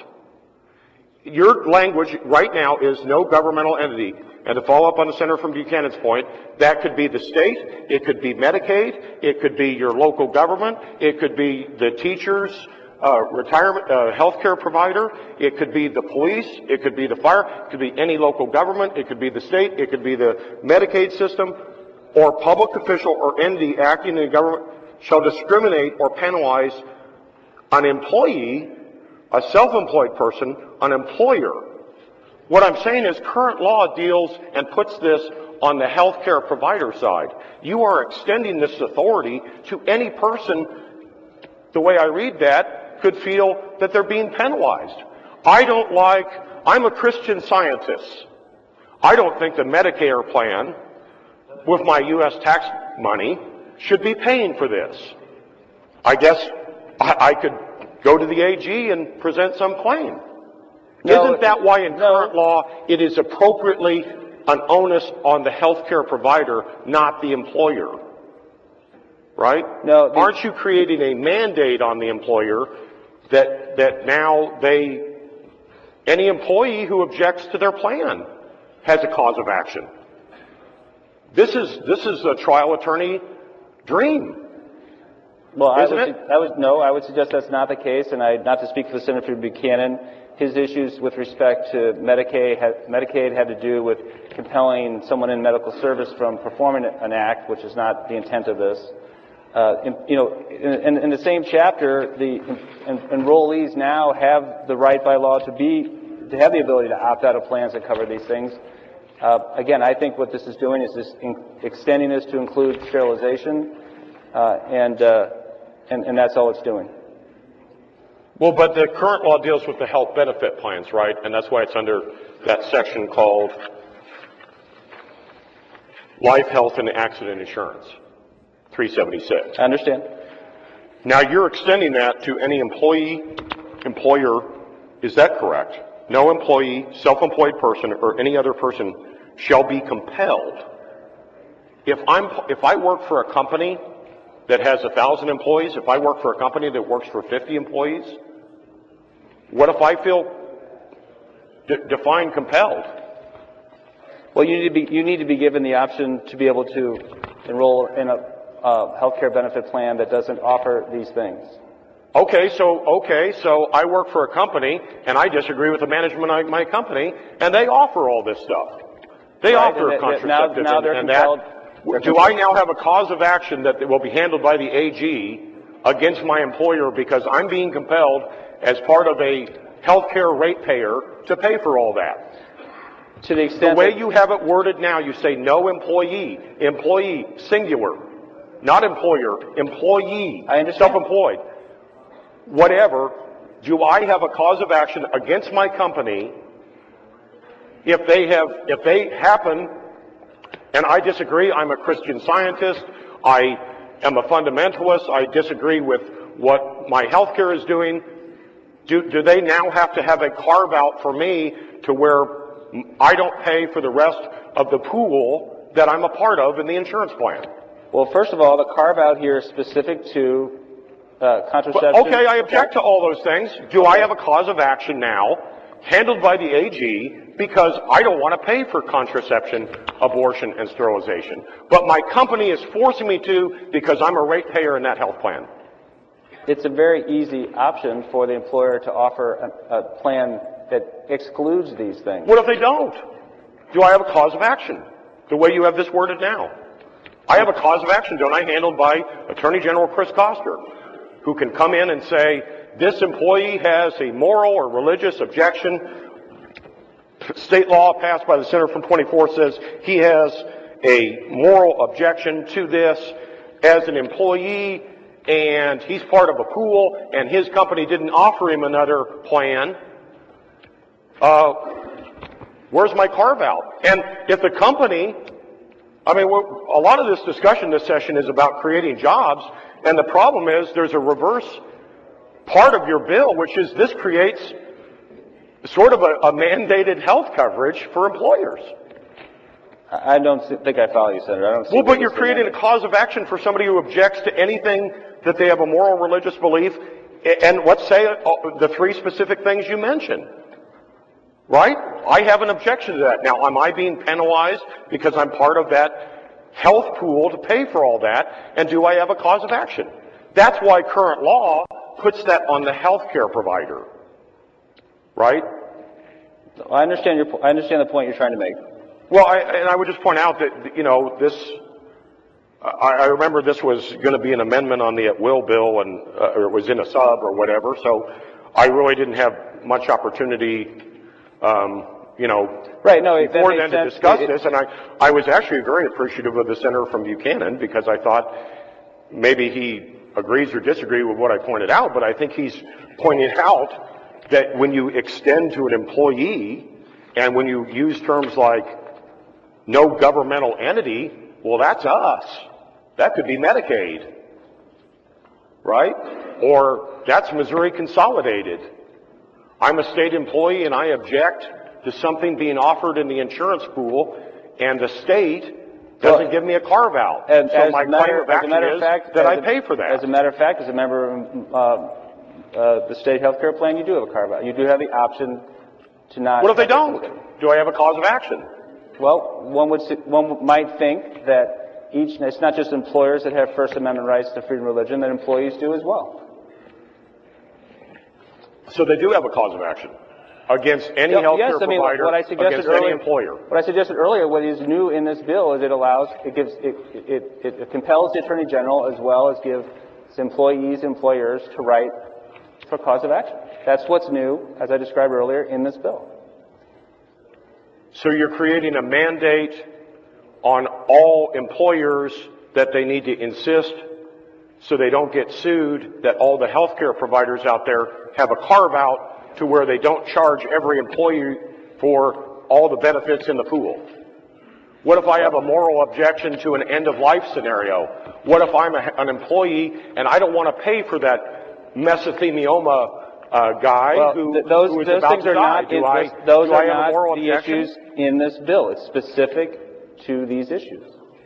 Your language right now is no governmental entity. And to follow up on the Senator from Buchanan's point, that could be the state, it could be Medicaid, it could be your local government, it could be the teachers, uh, retirement, uh, health care provider, it could be the police, it could be the fire, it could be any local government, it could be the state, it could be the Medicaid system, or public official or entity acting in the government shall discriminate or penalize an employee, a self-employed person, an employer. What I'm saying is current law deals and puts this on the healthcare provider side. You are extending this authority to any person, the way I read that, could feel that they're being penalized. I don't like, I'm a Christian Scientist. I don't think the Medicare plan, with my U S tax money, should be paying for this. I guess I, I could go to the A G and present some claim. No, Isn't that why in no. current law it is appropriately an onus on the healthcare provider, not the employer? Right? No. The, Aren't you creating a mandate on the employer that that now they, any employee who objects to their plan has a cause of action? This is this is a trial attorney dream. Well, I Isn't would, it? I would, no, I would suggest that's not the case, and I, not to speak for the Senator Buchanan, his issues with respect to Medicaid had, Medicaid had to do with compelling someone in medical service from performing an act, which is not the intent of this. Uh, in, you know, in, in the same chapter, the en, enrollees now have the right by law to be, to have the ability to opt out of plans that cover these things. Uh, again, I think what this is doing is this in, extending this to include sterilization, uh, and, uh, and and that's all it's doing. Well, but the current law deals with the health benefit plans, right? And that's why it's under that section called Life, Health, and Accident Insurance, three seventy-six. I understand. Now you're extending that to any employee, employer. Is that correct? No employee, self-employed person, or any other person shall be compelled. If I'm, if I work for a company that has a thousand employees, if I work for a company that works for fifty employees, what if I feel de- defined compelled? Well, you need to be you need to be given the option to be able to enroll in a uh, health care benefit plan that doesn't offer these things. Okay, so okay, so I work for a company and I disagree with the management of my company, and they offer all this stuff. They Right, offer and contraceptives, now- now and, they're and compelled- that. they're Do I now have a cause of action that will be handled by the A G against my employer because I'm being compelled as part of a healthcare ratepayer to pay for all that? To the extent The way that, you have it worded now, you say no employee, employee, singular, not employer, employee, I understand. self-employed, whatever. Do I have a cause of action against my company if they have, if they happen, and I disagree, I'm a Christian Scientist, I am a fundamentalist, I disagree with what my healthcare is doing, do, do they now have to have a carve out for me to where I don't pay for the rest of the pool that I'm a part of in the insurance plan? well, first of all, the carve out here is specific to uh, contraception. But, okay, I object to all those things. Do I have a cause of action now, handled by the A G, because I don't want to pay for contraception, abortion, and sterilization? But my company is forcing me to because I'm a ratepayer in that health plan. It's a very easy option for the employer to offer a, a plan that excludes these things. What if they don't? Do I have a cause of action, the way you have this worded now? I have a cause of action, don't I, handled by Attorney General Chris Koster, who can come in and say, this employee has a moral or religious objection state law passed by the Senator from twenty-four says he has a moral objection to this as an employee, and he's part of a pool, and his company didn't offer him another plan. Uh, where's my carve out? And if the company, I mean, a lot of this discussion this session is about creating jobs, and the problem is there's a reverse part of your bill, which is this creates sort of a, a mandated health coverage for employers. I don't think I follow you, Senator. I don't see well, but you're creating a cause of action for somebody who objects to anything that they have a moral religious belief, and let's say the three specific things you mentioned. Right? I have an objection to that. Now, am I being penalized because I'm part of that health pool to pay for all that? And do I have a cause of action? That's why current law puts that on the health care provider. Right? I understand your. I understand the point you're trying to make. Well, I, and I would just point out that, you know, this, I, I remember this was going to be an amendment on the at-will bill, and uh, or it was in a sub or whatever, so I really didn't have much opportunity, um, you know, right, no, before then sense. to discuss it, this, and I, I was actually very appreciative of the senator from Buchanan, because I thought maybe he agrees or disagrees with what I pointed out, but I think he's pointing out that when you extend to an employee, and when you use terms like no governmental entity, well, that's us. That could be Medicaid, right? Or that's Missouri Consolidated. I'm a state employee and I object to something being offered in the insurance pool, and the state doesn't well, give me a carve out. And, so my claim of action is fact, that I a, pay for that. As a matter of fact, as a member of uh, uh, the state health care plan, you do have a carve out. You do have the option to not. What if they don't? Do I have a cause of action? Well, one would one might think that each, it's not just employers that have First Amendment rights to freedom of religion, that employees do as well. So they do have a cause of action against any yes, health yes, care I mean, provider, what I suggested against earlier, any employer. What I suggested earlier, what is new in this bill is it allows, it gives, it, it, it, it compels the Attorney General as well as gives employees, employers to write for cause of action. That's what's new, as I described earlier, in this bill. So you're creating a mandate on all employers that they need to insist, so they don't get sued, that all the healthcare providers out there have a carve-out to where they don't charge every employee for all the benefits in the pool. What if I have a moral objection to an end-of-life scenario? What if I'm a, an employee and I don't want to pay for that mesothelioma uh, guy well, who, th- those, who is those about things to are die? not Do in I, this, those do are I have not a moral the objection? issues in this bill. It's specific to these issues.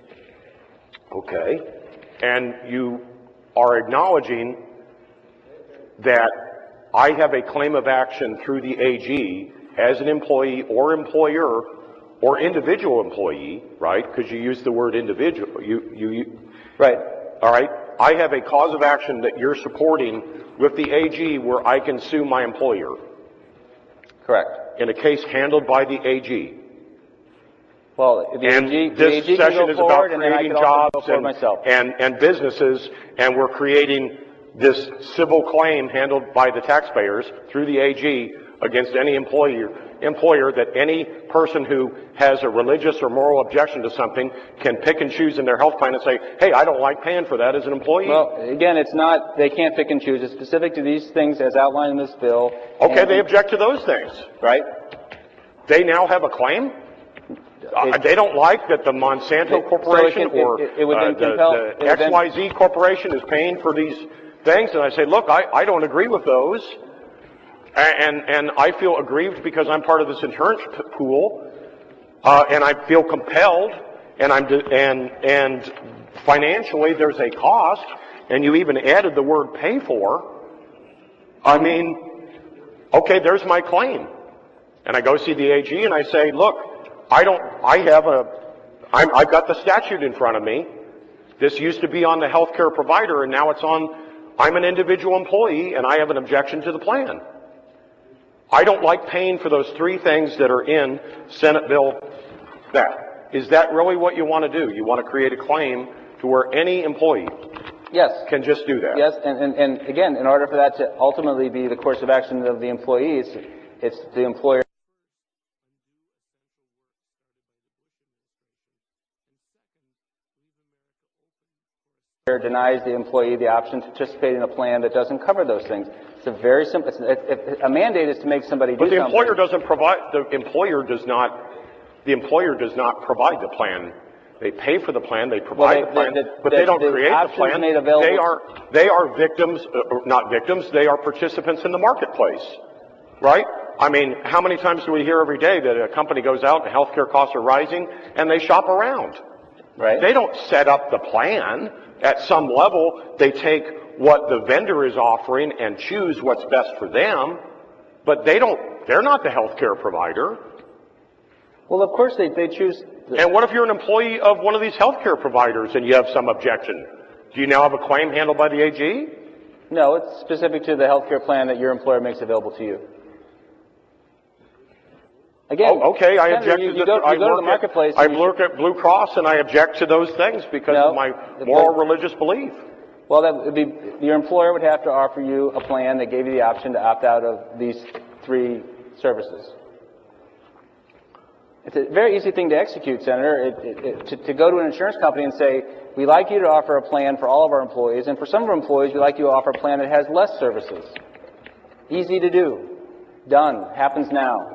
Okay. And you are acknowledging that I have a claim of action through the A G as an employee or employer or individual employee, right? Because you use the word individual. You, you, you, right. All right. I have a cause of action that you're supporting with the A G where I can sue my employer. Correct. In a case handled by the A G. Well, the and A G, this the A G session can go is forward, about and then I creating can also jobs go and, myself. and, and businesses, and we're creating this civil claim handled by the taxpayers through the A G against any employer, employer that any person who has a religious or moral objection to something can pick and choose in their health plan and say, hey, I don't like paying for that as an employee. Well, again, it's not, they can't pick and choose. It's specific to these things as outlined in this bill. Okay, and, they object to those things. Right. They now have a claim? Uh, they don't like that the Monsanto Corporation so it can, or it, it would uh, then compel, the, the X Y Z Corporation is paying for these things, and I say, look, I, I don't agree with those, and and I feel aggrieved because I'm part of this insurance pool, uh, and I feel compelled, and I'm and and financially there's a cost, and you even added the word pay for. I mean, okay, there's my claim, and I go see the A G and I say, look, I don't, I have a, I'm, I've got the statute in front of me. This used to be on the healthcare provider, and now it's on, I'm an individual employee, and I have an objection to the plan. I don't like paying for those three things that are in Senate Bill that. Is that really what you want to do? You want to create a claim to where any employee yes. can just do that? Yes, and, and, and again, in order for that to ultimately be the course of action of the employees, it's the employer denies the employee the option to participate in a plan that doesn't cover those things. It's a very simple, it's, it, it, a mandate is to make somebody do But the something. employer doesn't provide, the employer does not, the employer does not provide the plan. They pay for the plan, they provide Well, they- the plan, the- the- but they the- don't the create the options plan. made available- They are, they are victims, uh, or not victims, they are participants in the marketplace, right? I mean, how many times do we hear every day that a company goes out and healthcare costs are rising and they shop around? Right. They don't set up the plan. At some level, they take what the vendor is offering and choose what's best for them, but they don't, they're not the healthcare provider. Well, of course they, they choose. And what if you're an employee of one of these healthcare providers and you have some objection? Do you now have a claim handled by the A G? No, it's specific to the healthcare plan that your employer makes available to you. Again, Oh, okay, I Senator, object you, to you the, go, I you go to the work marketplace. At, I and you work at Blue Cross and I object to those things because No, of my the- moral religious belief. Well, that would be, your employer would have to offer you a plan that gave you the option to opt out of these three services. It's a very easy thing to execute, Senator, it, it, it, to, to go to an insurance company and say, we'd like you to offer a plan for all of our employees, and for some of our employees, we'd like you to offer a plan that has less services. Easy to do. Done. Happens now.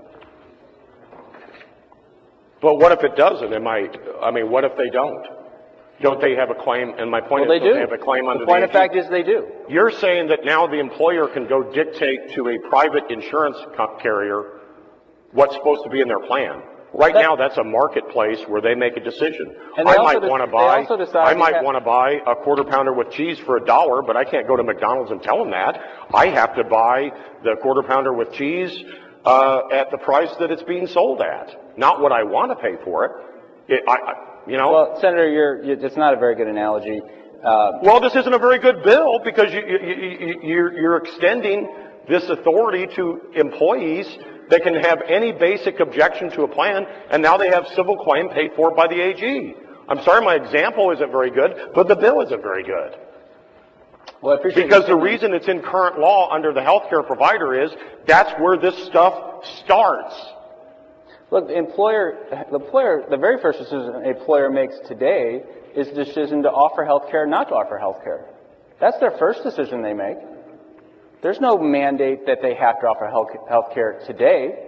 But what if it doesn't? Am I, I mean, what if they don't? Don't they have a claim? And my point Well, is, they don't do. they have a claim under The point the of fact is they do. You're saying that now the employer can go dictate to a private insurance co- carrier what's supposed to be in their plan. Right That- now, that's a marketplace where they make a decision. And they I also might de- want to they buy, also decide I they might have- want to buy a quarter pounder with cheese for a dollar, but I can't go to McDonald's and tell them that. I have to buy the quarter pounder with cheese uh, at the price that it's being sold at, not what I want to pay for it. It, I, I, you know. Well, Senator, you're, you it's not a very good analogy. Uh, Well, this isn't a very good bill because you, you, you, you're, you're extending this authority to employees that can have any basic objection to a plan, and now they have civil claim paid for by the A G. I'm sorry, my example isn't very good, but the bill isn't very good. well, I appreciate Because you the saying reason it's in current law under the healthcare provider is that's where this stuff starts. Look, the employer, the employer, the very first decision an employer makes today is the decision to offer health care, not to offer health care. That's their first decision they make. There's no mandate that they have to offer health care today.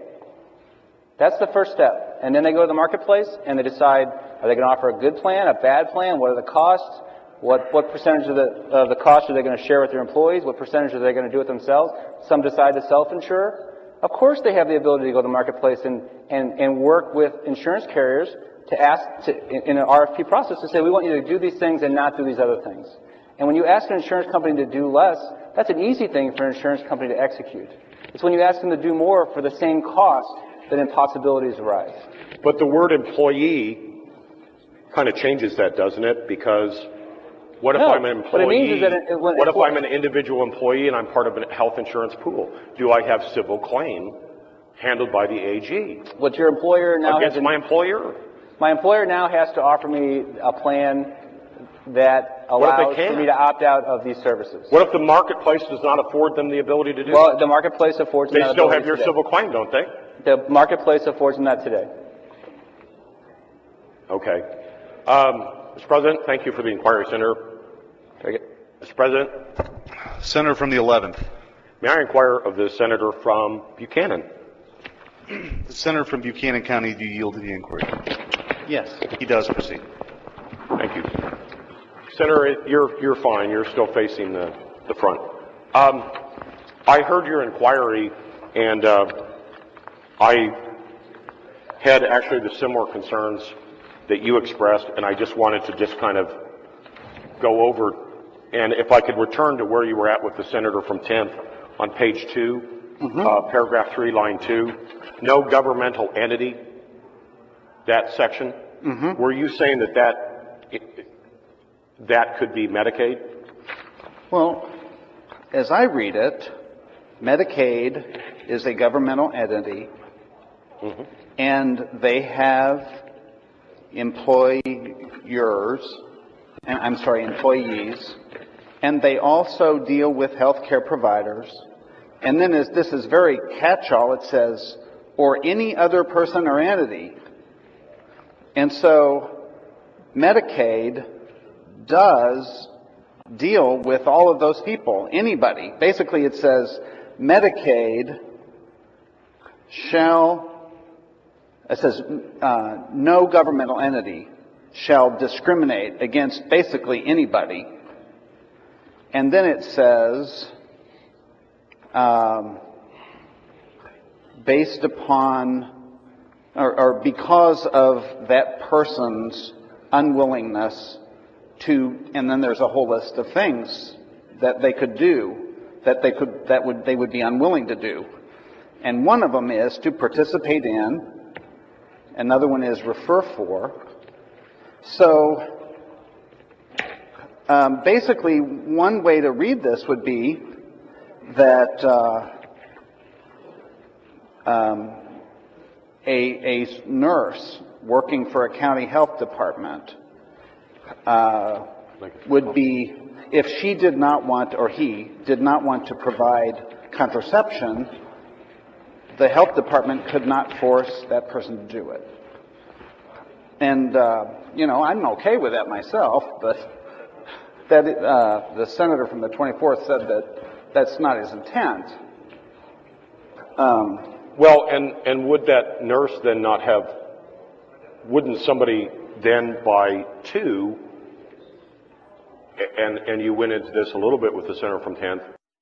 That's the first step. And then they go to the marketplace and they decide, are they going to offer a good plan, a bad plan? What are the costs? What, what percentage of the, of the cost are they going to share with their employees? What percentage are they going to do it themselves? Some decide to self-insure. Of course they have the ability to go to the marketplace and, and, and work with insurance carriers to ask, to, in, in an R F P process, to say, we want you to do these things and not do these other things. And when you ask an insurance company to do less, that's an easy thing for an insurance company to execute. It's when you ask them to do more for the same cost that impossibilities arise. But the word employee kind of changes that, doesn't it? Because what if No, I'm an employee? what it means is that it- it- when- what if I'm an individual employee and I'm part of a health insurance pool? Do I have civil claim handled by the A G What your employer now against has my employer? My employer now has to offer me a plan that What if they allows for can't? me to opt out of these services. What if the marketplace does not afford them the ability to do Well, that? the marketplace affords them They that still ability have your today. civil claim, don't they? The marketplace affords them that today. Okay. Um, Mister President, thank you for the inquiry, Senator. Take it. Mister President, Senator from the eleventh. may I inquire of the senator from Buchanan? The senator from Buchanan County, do you yield to the inquiry? Yes. He does proceed. Thank you. Senator, you're, you're fine. You're still facing the, the front. Um, I heard your inquiry, and uh, I had actually the similar concerns that you expressed, and I just wanted to just kind of go over, and if I could return to where you were at with the senator from tenth on page two, Mm-hmm. uh, paragraph three, line two, no governmental entity, that section. Mm-hmm. Were you saying that that, that could be Medicaid? Well, as I read it, Medicaid is a governmental entity, Mm-hmm. and they have employers, and I'm sorry, employees, and they also deal with healthcare providers. And then as this is very catch-all, it says, or any other person or entity. And so Medicaid does deal with all of those people, anybody. Basically, it says Medicaid shall, it says uh, no governmental entity shall discriminate against basically anybody. And then it says, um, based upon, or, or because of that person's unwillingness to, and then there's a whole list of things that they could do, that they could, that would, they would be unwilling to do. And one of them is to participate in, another one is refer for. So, um, basically, one way to read this would be that uh, um, a, a nurse working for a county health department uh, would be, if she did not want, or he did not want to provide contraception, the health department could not force that person to do it. And, uh, you know, I'm okay with that myself, but that uh, the senator from the twenty-fourth said that that's not his intent. Um, Well, and, and would that nurse then not have, wouldn't somebody then buy two, and, and you went into this a little bit with the senator from tenth,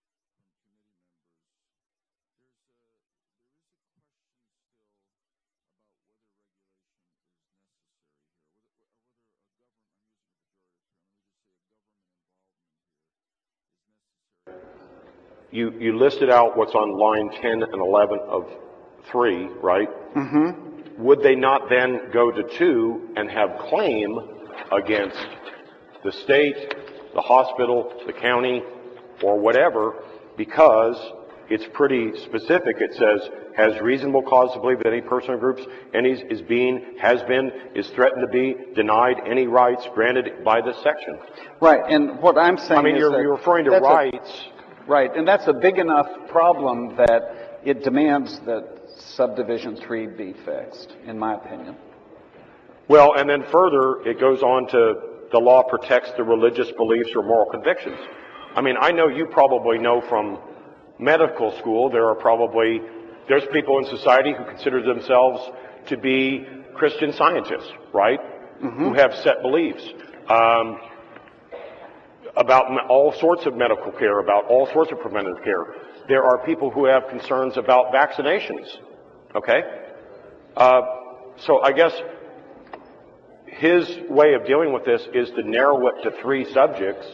You, you listed out what's on line ten and eleven of three, right? Mm-hmm. Would they not then go to two and have claim against the state, the hospital, the county, or whatever, because it's pretty specific. It says, has reasonable cause to believe that any person or groups any is being, has been, is threatened to be denied any rights granted by this section. Right, and what I'm saying I mean, is you're, that you're referring to that's a- rights. Right, and that's a big enough problem that it demands that subdivision three be fixed, in my opinion. Well, and then further, it goes on to the law protects the religious beliefs or moral convictions. I mean, I know you probably know from medical school, there are probably, there's people in society who consider themselves to be Christian scientists, right? Mm-hmm. Who have set beliefs. Um, about all sorts of medical care, about all sorts of preventative care. There are people who have concerns about vaccinations, okay? Uh, so I guess his way of dealing with this is to narrow it to three subjects.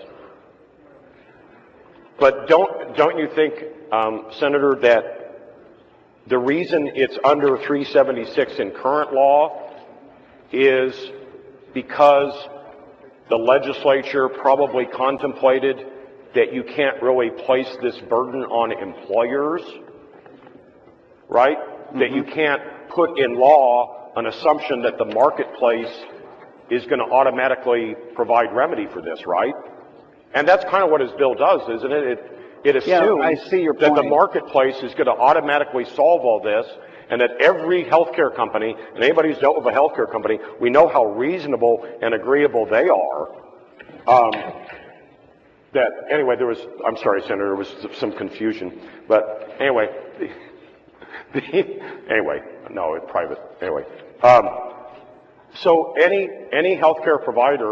But don't, don't you think, um, Senator, that the reason it's under three seventy-six in current law is because the legislature probably contemplated that you can't really place this burden on employers, right? Mm-hmm. That you can't put in law an assumption that the marketplace is going to automatically provide remedy for this, right? And that's kind of what his bill does, isn't it? It, it assumes yeah, I see your that point. the marketplace is going to automatically solve all this, and that every healthcare company, and anybody who's dealt with a healthcare company, we know how reasonable and agreeable they are. Um, that, anyway, there was, I'm sorry, Senator, there was some confusion. But anyway, the, the, anyway, no, it's private. Anyway. Um, so any, any healthcare provider,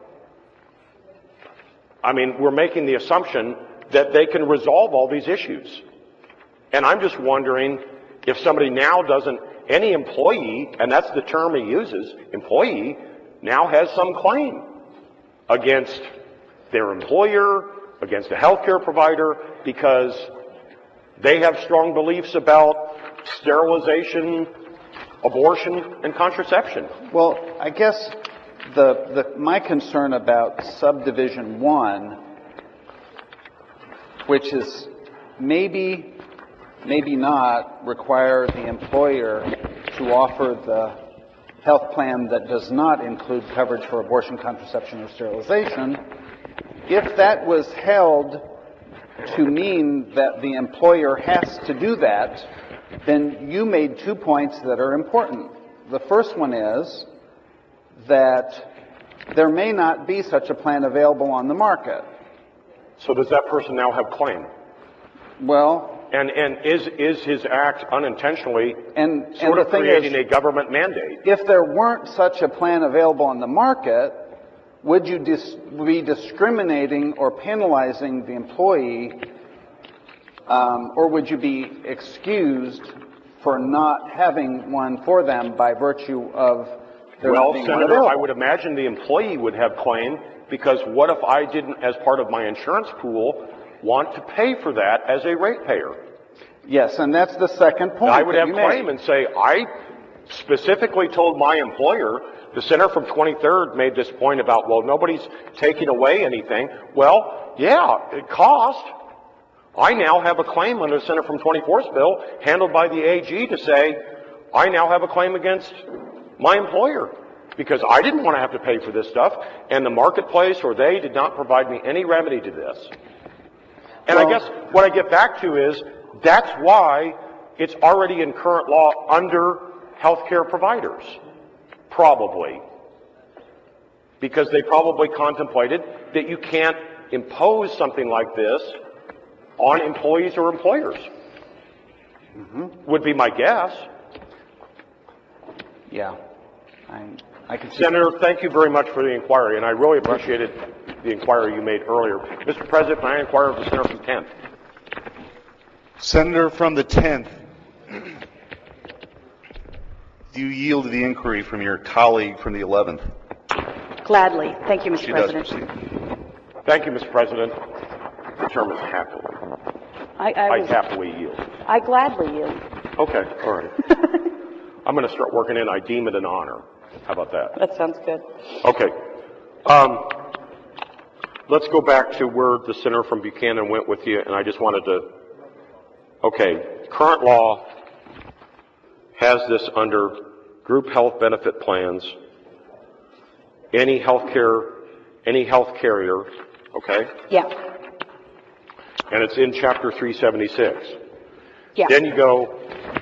I mean, we're making the assumption that they can resolve all these issues. And I'm just wondering, if somebody now doesn't, any employee, and that's the term he uses, employee, now has some claim against their employer, against a healthcare provider, because they have strong beliefs about sterilization, abortion, and contraception. Well, I guess the, the my concern about subdivision one, which is maybe maybe not require the employer to offer the health plan that does not include coverage for abortion, contraception, or sterilization. If that was held to mean that the employer has to do that, then you made two points that are important. The first one is that there may not be such a plan available on the market. So does that person now have claim? Well, And, and is, is his act unintentionally and, sort and of the thing creating is, a government mandate? if there weren't such a plan available on the market, would you dis- be discriminating or penalizing the employee, um, or would you be excused for not having one for them by virtue of there Well, not being one Senator, available? I would imagine the employee would have claim, because what if I didn't, as part of my insurance pool, want to pay for that as a ratepayer? Yes, and that's the second point. I would that have you made. claim and say, I specifically told my employer, the Center from twenty-third made this point about, well, nobody's taking away anything. Well, yeah, it cost. I now have a claim under the Center from twenty-fourth's bill handled by the A G to say, I now have a claim against my employer because I didn't want to have to pay for this stuff, and the marketplace or they did not provide me any remedy to this. And Well, I guess what I get back to is, that's why it's already in current law under healthcare providers. Probably. Because they probably contemplated that you can't impose something like this on employees or employers. Mm-hmm. Would be my guess. Yeah. I, I can see Senator, thank you very much for the inquiry, and I really appreciated the inquiry you made earlier. Mister President, may I inquire of the Senator from tenth? Senator from the tenth, do you yield to the inquiry from your colleague from the eleventh? Gladly. Thank you, Mister She President. does proceed. Thank you, Mister President. The term is happily. I, I, I was, happily yield. I gladly yield. Okay, all right. I'm going to start working in I deem it an honor. How about that? That sounds good. Okay. Um, let's go back to where the Senator from Buchanan went with you, and I just wanted to, okay, current law has this under group health benefit plans, any health care, any health carrier, okay? Yeah. And it's in chapter three seventy-six. Yeah. Then you go,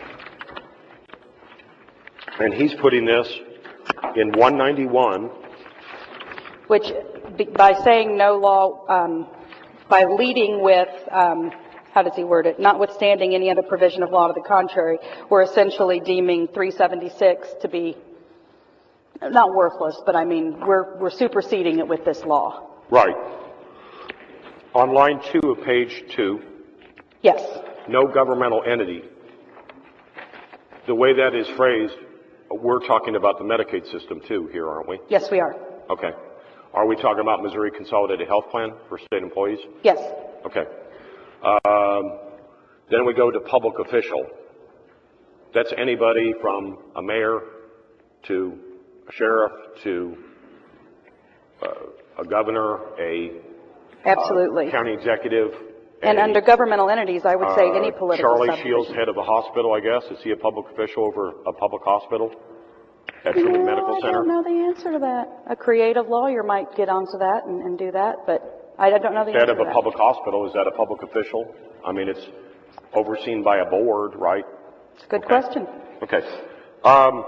and he's putting this in one ninety-one. Which, be- by saying no law, um, by leading with, um, how does he word it? Notwithstanding any other provision of law to the contrary, we're essentially deeming three seventy-six to be not worthless, but I mean, we're, we're superseding it with this law. Right. On line two of page two, Yes. no governmental entity. The way that is phrased, we're talking about the Medicaid system too here, aren't we? Yes, we are. Okay. Are we talking about Missouri Consolidated Health Plan for state employees? Yes. Okay. Um, then we go to public official. That's anybody from a mayor to a sheriff to uh, a governor, a Absolutely. uh, county executive. And a, under governmental entities, I would say uh, any political Charlie subdivision. Shields, head of a hospital, I guess. Is he a public official over a public hospital at Truman No, Medical I Center? don't know the answer to that. A creative lawyer might get onto that and, and do that, but I don't know the Head answer of to a that. public hospital, is that a public official? I mean, it's overseen by a board, right? It's a good Okay. question. Okay. Um,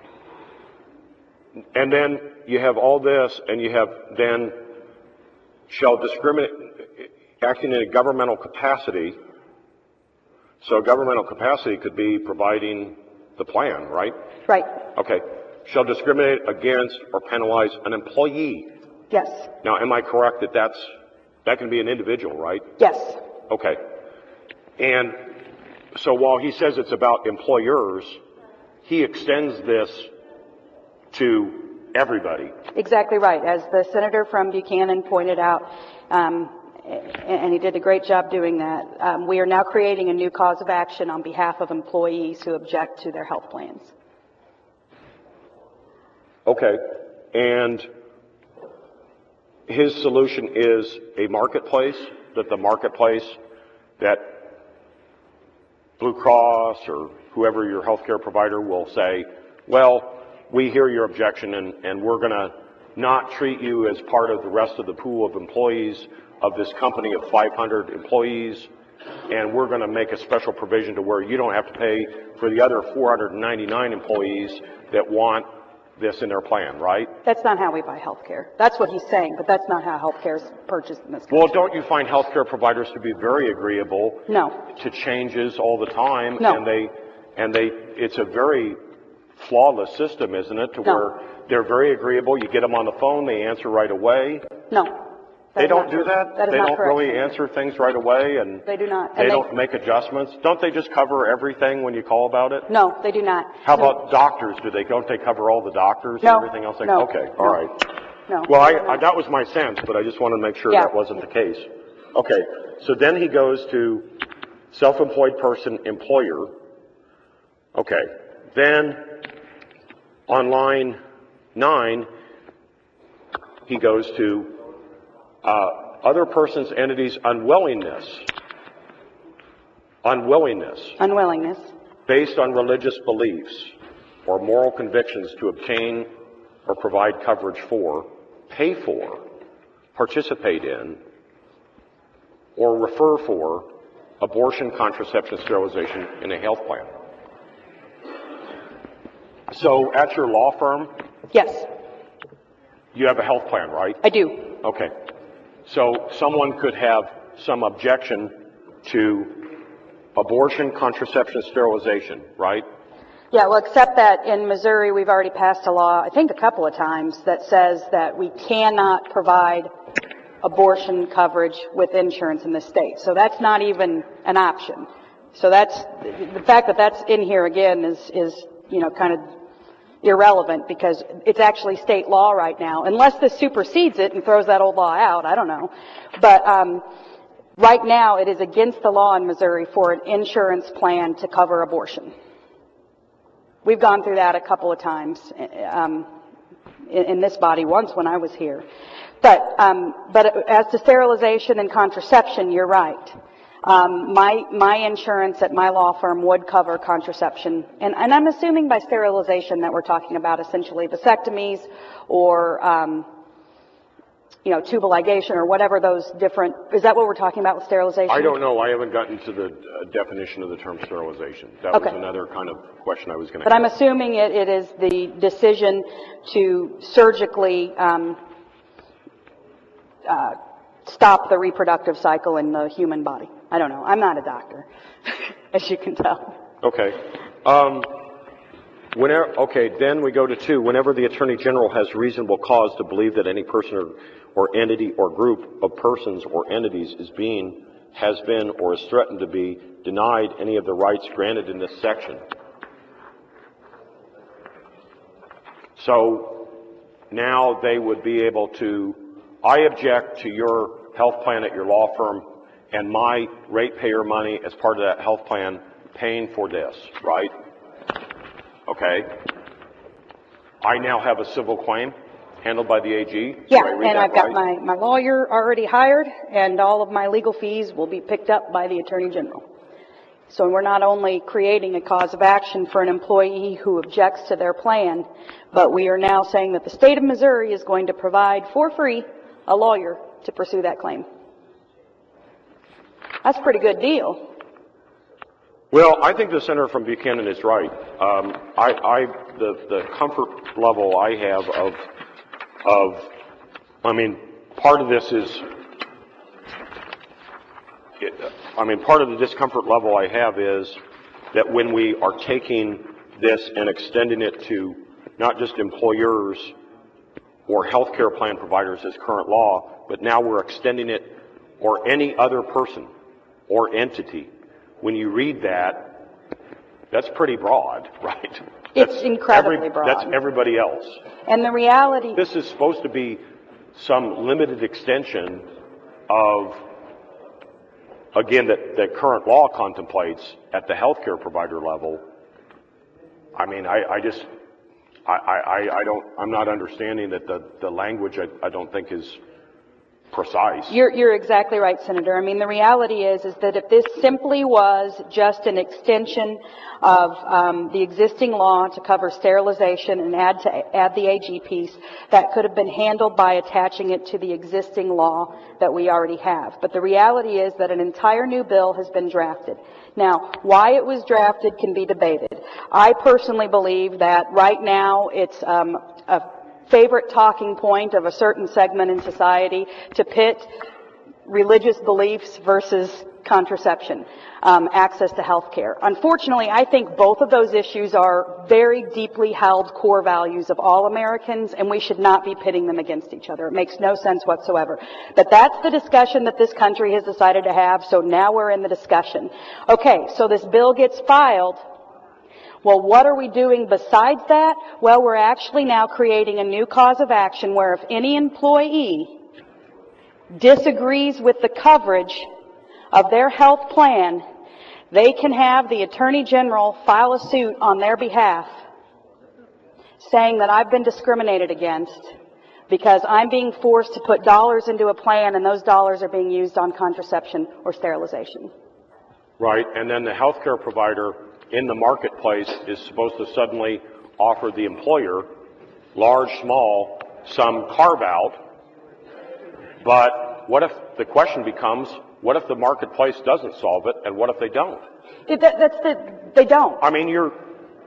and then you have all this, and you have then shall discriminate, acting in a governmental capacity. So a governmental capacity could be providing the plan, right? Right. Okay. Shall discriminate against or penalize an employee. Yes. Now, am I correct that that's, that can be an individual, right? Yes. Okay. And so while he says it's about employers, he extends this to everybody. Exactly right. As the senator from Buchanan pointed out, um, and he did a great job doing that, um, we are now creating a new cause of action on behalf of employees who object to their health plans. Okay. And his solution is a marketplace, that the marketplace, that Blue Cross or whoever your healthcare provider will say, well, we hear your objection and, and we're going to not treat you as part of the rest of the pool of employees of this company of five hundred employees, and we're going to make a special provision to where you don't have to pay for the other four hundred ninety-nine employees that want this in their plan, right? That's not how we buy healthcare. That's what he's saying, but that's not how healthcare is purchased in this country. Well, don't you find healthcare providers to be very agreeable No. to changes all the time? No. And they, and they, it's a very flawless system, isn't it? To No. where they're very agreeable. You get them on the phone, they answer right away. No. That They is don't not do true. that? That is They not don't correct. really answer things right away, and They do not. they And don't make adjustments? Don't they just cover everything when you call about it? No, they do not. How about doctors? Do they, don't they cover all the doctors No. and everything else? No. Okay, all right. No. Well, I, I, that was my sense, but I just wanted to make sure Yeah. that wasn't the case. Okay, so then he goes to self-employed person, employer. Okay, then on line nine, he goes to uh, other persons, entities' unwillingness. Unwillingness Unwillingness. based on religious beliefs or moral convictions to obtain or provide coverage for, pay for, participate in, or refer for abortion, contraception, sterilization in a health plan. So at your law firm, Yes, you have a health plan, right? I do. Okay. So someone could have some objection to abortion, contraception, sterilization, right? Yeah, well, except that in Missouri, we've already passed a law, I think a couple of times, that says that we cannot provide abortion coverage with insurance in the state. So that's not even an option. So that's, the fact that that's in here again is, is, you know, kind of irrelevant because it's actually state law right now. Unless this supersedes it and throws that old law out, I don't know. But, um, right now it is against the law in Missouri for an insurance plan to cover abortion. We've gone through that a couple of times, um, in, in this body once when I was here. But, um, but as to sterilization and contraception, you're right. Um, my, my insurance at my law firm would cover contraception. And, and I'm assuming by sterilization that we're talking about essentially vasectomies or, um, you know, tubal ligation or whatever those different, is that what we're talking about with sterilization? I don't know. I haven't gotten to the uh, definition of the term sterilization. That Okay. was another kind of question I was going to But I'm ask. assuming it, it is the decision to surgically um, uh, stop the reproductive cycle in the human body. I don't know. I'm not a doctor, as you can tell. Okay. Um, whenever, okay, then we go to two. Whenever the Attorney General has reasonable cause to believe that any person or, or entity or group of persons or entities is being, has been, or is threatened to be denied any of the rights granted in this section. So now they would be able to, I object to your health plan at your law firm and my ratepayer money as part of that health plan paying for this, right? Okay. I now have a civil claim handled by the A G. Yeah, Do I read and that I've got right? my, my lawyer already hired, and all of my legal fees will be picked up by the Attorney General. So we're not only creating a cause of action for an employee who objects to their plan, but we are now saying that the state of Missouri is going to provide for free a lawyer to pursue that claim. That's a pretty good deal. Well, I think the senator from Buchanan is right. Um, I, I, the, the comfort level I have of, of, I mean, part of this is, it, I mean, part of the discomfort level I have is that when we are taking this and extending it to not just employers or healthcare plan providers as current law, but now we're extending it or any other person or entity. When you read that, that's pretty broad, right? It's That's incredibly every- broad. That's everybody else. And the reality, This is supposed to be some limited extension of, again, that, that current law contemplates at the healthcare provider level. I mean, I, I just, I, I, I don't, I'm not understanding that the, the language I, I don't think is precise. You're, you're exactly right, Senator. I mean, the reality is, is that if this simply was just an extension of um, the existing law to cover sterilization and add to add the A G piece, that could have been handled by attaching it to the existing law that we already have. But the reality is that an entire new bill has been drafted. Now, why it was drafted can be debated. I personally believe that right now it's um, a favorite talking point of a certain segment in society to pit religious beliefs versus contraception, um, access to health care. Unfortunately, I think both of those issues are very deeply held core values of all Americans, and we should not be pitting them against each other. It makes no sense whatsoever. But that's the discussion that this country has decided to have, so now we're in the discussion. Okay, so this bill gets filed. Well, what are we doing besides that? Well, we're actually now creating a new cause of action where if any employee disagrees with the coverage of their health plan, they can have the Attorney General file a suit on their behalf saying that I've been discriminated against because I'm being forced to put dollars into a plan and those dollars are being used on contraception or sterilization. Right, and then the healthcare provider in the marketplace is supposed to suddenly offer the employer, large, small, some carve out. But what if the question becomes, what if the marketplace doesn't solve it, and what if they don't? It, that, that's the, they don't. I mean, you're,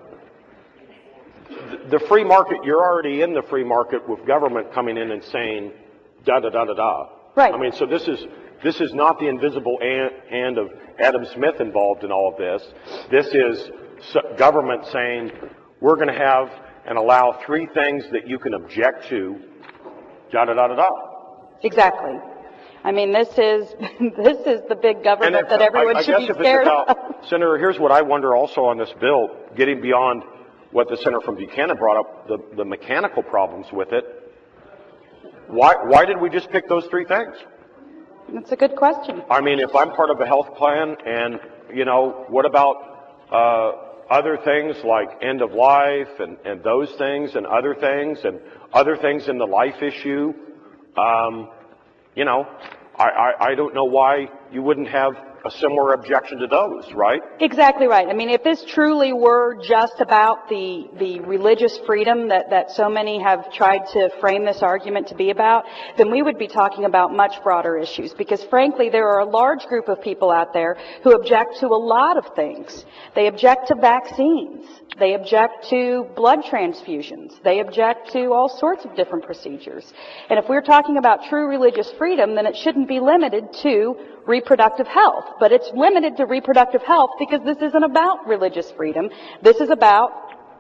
the free market, you're already in the free market with government coming in and saying, da da da da da. Right. I mean, so this is, this is not the invisible hand of Adam Smith involved in all of this. This is government saying, we're going to have and allow three things that you can object to, da da da da da. Exactly. I mean, this is this is the big government if, that everyone I, I should be scared about, of. Senator, here's what I wonder also on this bill, getting beyond what the senator from Buchanan brought up, the, the mechanical problems with it. Why, why did we just pick those three things? That's a good question. I mean, if I'm part of a health plan and, you know, what about uh, other things like end of life and, and those things and other things and other things in the life issue? Um, you know, I, I, I don't know why you wouldn't have a similar objection to those, right? Exactly right. I mean, if this truly were just about the the religious freedom that, that so many have tried to frame this argument to be about, then we would be talking about much broader issues. Because frankly, there are a large group of people out there who object to a lot of things. They object to vaccines. They object to blood transfusions. They object to all sorts of different procedures. And if we're talking about true religious freedom, then it shouldn't be limited to reproductive health. But it's limited to reproductive health because this isn't about religious freedom. This is about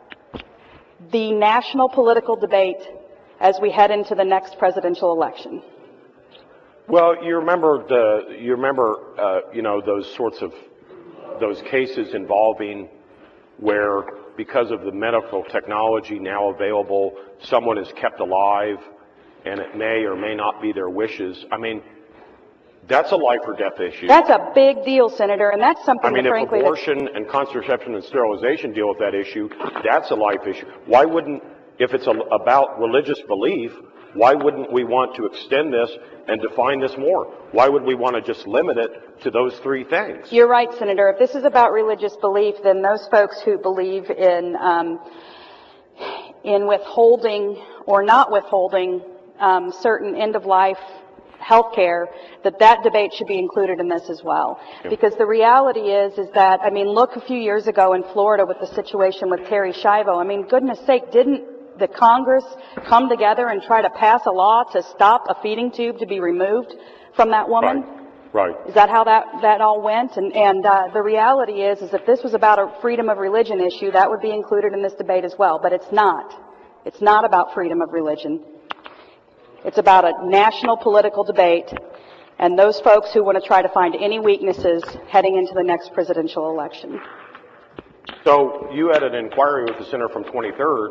the national political debate as we head into the next presidential election. Well, you remember the, you remember, uh, you know, those sorts of, those cases involving where because of the medical technology now available, someone is kept alive and it may or may not be their wishes. I mean, that's a life or death issue. That's a big deal, Senator, and that's something I mean, that, if frankly, abortion and contraception and sterilization deal with that issue, that's a life issue. Why wouldn't, if it's a, about religious belief, why wouldn't we want to extend this and define this more? Why would we want to just limit it to those three things? You're right, Senator. If this is about religious belief, then those folks who believe in um, in withholding or not withholding um, certain end-of-life health care, that that debate should be included in this as well. Yeah. Because the reality is, is that, I mean, look a few years ago in Florida with the situation with Terry Schiavo. I mean, goodness sake, didn't the Congress come together and try to pass a law to stop a feeding tube to be removed from that woman? Right. Right. Is that how that, that all went? And, and uh, the reality is, is if this was about a freedom of religion issue, that would be included in this debate as well. But it's not. It's not about freedom of religion. It's about a national political debate and those folks who want to try to find any weaknesses heading into the next presidential election. So you had an inquiry with the senator from twenty-third,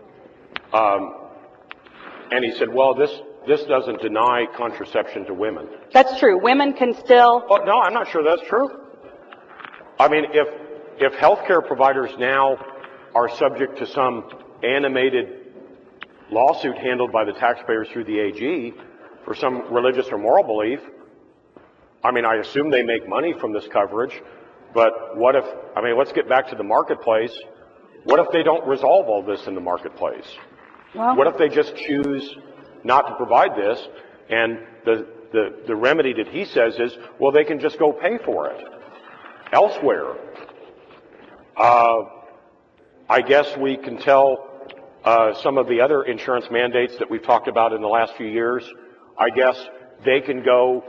um, and he said, well, this, this doesn't deny contraception to women. That's true. Women can still... Oh, no, I'm not sure that's true. I mean, if, if healthcare providers now are subject to some animated lawsuit handled by the taxpayers through the A G, for some religious or moral belief. I mean, I assume they make money from this coverage, but what if, I mean, let's get back to the marketplace. What if they don't resolve all this in the marketplace? Well, What if they just choose not to provide this, and the, the, the remedy that he says is, well, they can just go pay for it elsewhere? Uh, I guess we can tell uh, some of the other insurance mandates that we've talked about in the last few years, I guess they can go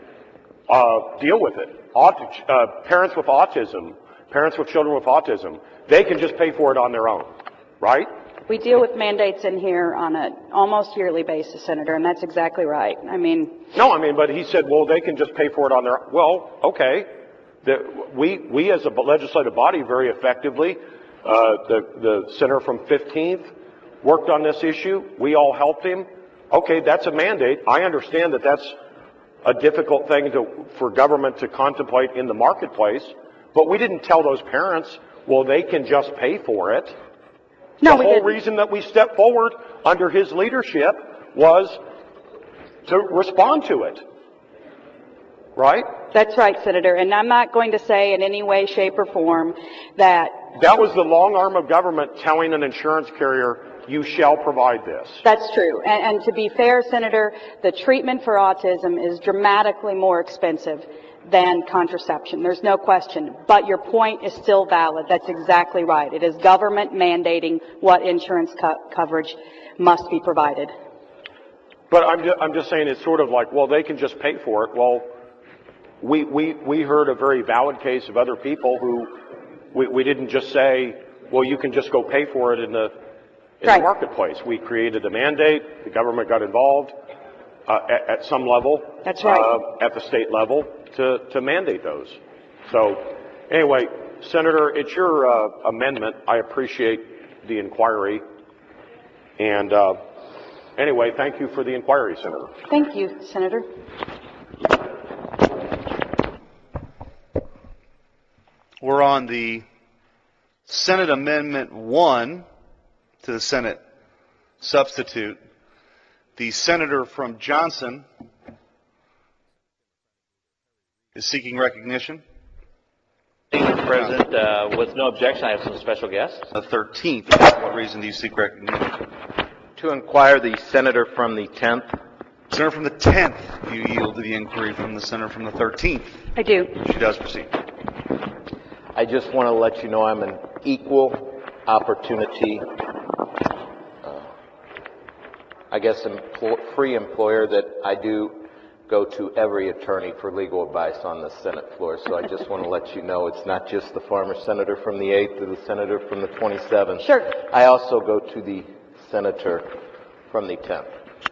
uh, deal with it. Aut- uh, parents with autism, parents with children with autism, they can just pay for it on their own, right? we deal with mandates in here on an almost yearly basis, Senator, and that's exactly right. I mean... No, I mean, but he said, well, they can just pay for it on their... Well, okay. The, we, we as a legislative body very effectively, uh, the, the senator from fifteenth worked on this issue. We all helped him. Okay, that's a mandate. I understand that that's a difficult thing to, for government to contemplate in the marketplace, but we didn't tell those parents, well, they can just pay for it. No, the we whole didn't. reason that we stepped forward under his leadership was to respond to it. Right? That's right, Senator, and I'm not going to say in any way, shape, or form that... That was the long arm of government telling an insurance carrier, you shall provide this. That's true. And, and to be fair, Senator, the treatment for autism is dramatically more expensive than contraception. There's no question. But your point is still valid. That's exactly right. It is government mandating what insurance co- coverage must be provided. But I'm just, I'm just saying it's sort of like, well, they can just pay for it. Well, we, we, we heard a very valid case of other people who we, we didn't just say, well, you can just go pay for it in the in right. the marketplace. We created a mandate. The government got involved uh, at, at some level. That's right. Uh, at the state level to, to mandate those. So anyway, Senator, it's your uh, amendment. I appreciate the inquiry. And uh, anyway, thank you for the inquiry, Senator. Thank you, Senator. We're on the Senate Amendment one to the Senate substitute. The senator from Johnson is seeking recognition. Mister President, uh, with no objection, I have some special guests. The thirteenth. For what reason do you seek recognition? To inquire the senator from the tenth. Senator from the tenth, you yield to the inquiry from the senator from the thirteenth. I do. She does proceed. I just want to let you know I'm an equal opportunity, uh, I guess, empl- free employer, that I do go to every attorney for legal advice on the Senate floor. So I just want to let you know it's not just the farmer senator from the eighth or the senator from the twenty-seventh. Sure. I also go to the senator from the tenth.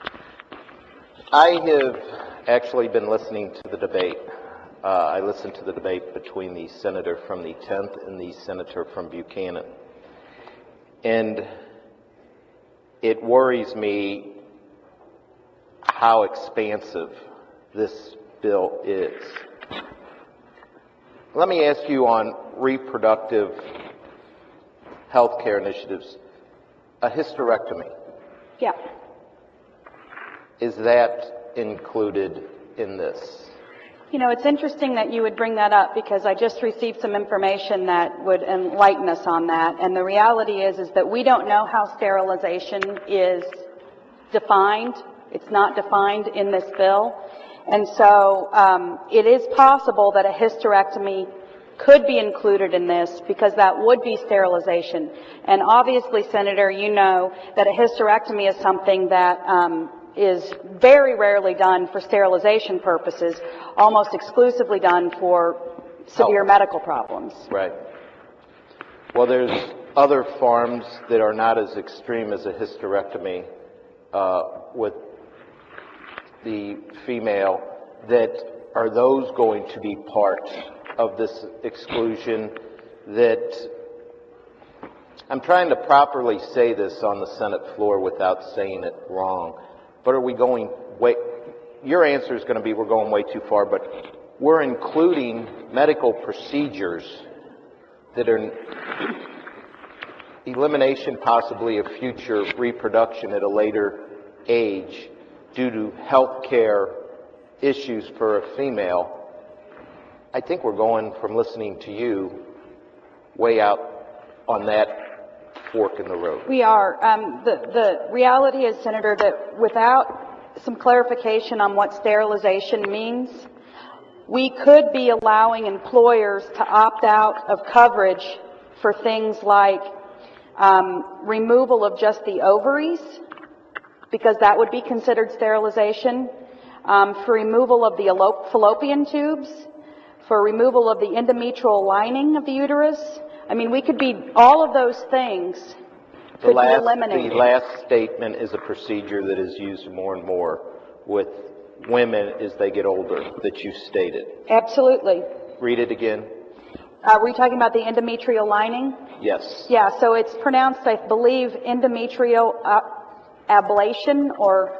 I have actually been listening to the debate. Uh, I listened to the debate between the senator from the tenth and the senator from Buchanan. And it worries me how expansive this bill is. Let me ask you on reproductive health care initiatives, a hysterectomy. Yeah. Is that included in this? You know, it's interesting that you would bring that up because I just received some information that would enlighten us on that. And the reality is, is that we don't know how sterilization is defined. It's not defined in this bill. And so um, it is possible that a hysterectomy could be included in this because that would be sterilization. And obviously, Senator, you know that a hysterectomy is something that um, is very rarely done for sterilization purposes, almost exclusively done for severe Oh. medical problems. Right. Well, there's other forms that are not as extreme as a hysterectomy uh, with the female. That are those going to be part of this exclusion? That I'm trying to properly say this on the Senate floor without saying it wrong. But are we going way, your answer is going to be we're going way too far, but we're including medical procedures that are elimination possibly of future reproduction at a later age due to health care issues for a female, I think we're going from listening to you way out on that fork in the road. We are. Um, the, the reality is, Senator, that without some clarification on what sterilization means, we could be allowing employers to opt out of coverage for things like um, removal of just the ovaries, because that would be considered sterilization, um, for removal of the fallopian tubes, for removal of the endometrial lining of the uterus. I mean, we could be, all of those things The could be last, eliminated. the last statement is a procedure that is used more and more with women as they get older, that you stated. Absolutely. Read it again. Uh, were you talking about the endometrial lining? Yes. Yeah, so it's pronounced, I believe, endometrial uh, ablation or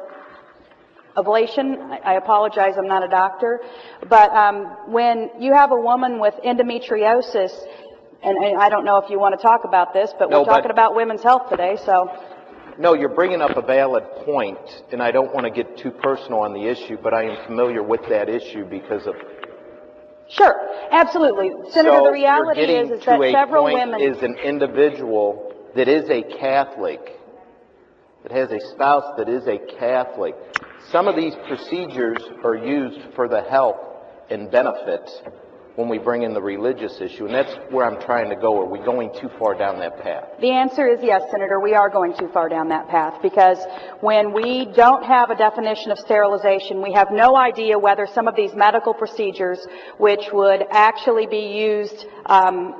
ablation. I, I apologize, I'm not a doctor. But um, when you have a woman with endometriosis, and, and I don't know if you want to talk about this, but No, we're talking but- about women's health today, so. No, you're bringing up a valid point, and I don't want to get too personal on the issue, but I am familiar with that issue because of... Sure, absolutely. Senator, so the reality you're getting is, is to that a several point women... is an individual that is a Catholic, that has a spouse that is a Catholic. Some of these procedures are used for the health and benefit when we bring in the religious issue, and that's where I'm trying to go. Are we going too far down that path? The answer is yes, Senator. We are going too far down that path, because when we don't have a definition of sterilization, we have no idea whether some of these medical procedures, which would actually be used um,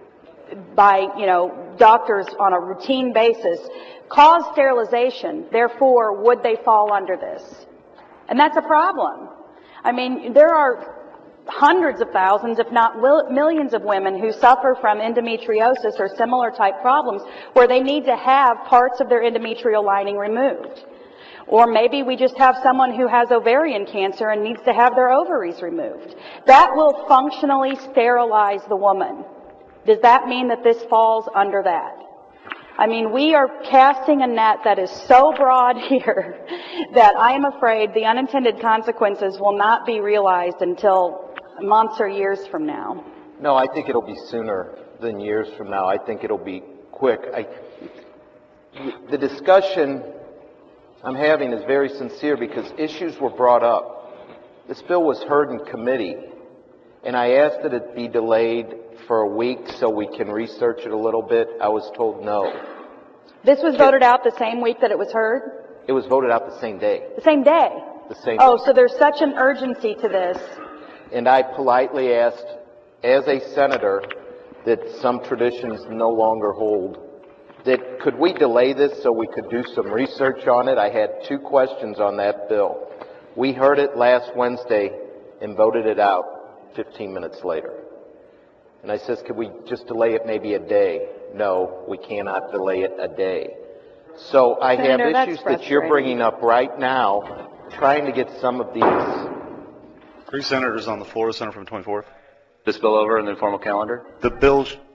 by, you know, doctors on a routine basis, cause sterilization. Therefore, would they fall under this? And that's a problem. I mean, there are hundreds of thousands, if not millions of women who suffer from endometriosis or similar type problems where they need to have parts of their endometrial lining removed. Or maybe we just have someone who has ovarian cancer and needs to have their ovaries removed. That will functionally sterilize the woman. Does that mean that this falls under that? I mean, we are casting a net that is so broad here that I am afraid the unintended consequences will not be realized until months or years from now. No, I think it'll be sooner than years from now. I think it'll be quick. I, the discussion I'm having is very sincere because issues were brought up. This bill was heard in committee, and I asked that it be delayed for a week so we can research it a little bit. I was told no. This was voted out the same week that it was heard? It was voted out the same day. The same day? The same Oh, day. so there's such an urgency to this. And I politely asked, as a senator, that some traditions no longer hold, that could we delay this so we could do some research on it? I had two questions on that bill. We heard it last Wednesday and voted it out fifteen minutes later. And I says, could we just delay it maybe a day? No, we cannot delay it a day. So I Senator, have that's issues that you're frustrating. bringing up right now, trying to get some of these. Three senators on the floor. Senator from twenty-fourth. This bill over in the informal calendar? The bill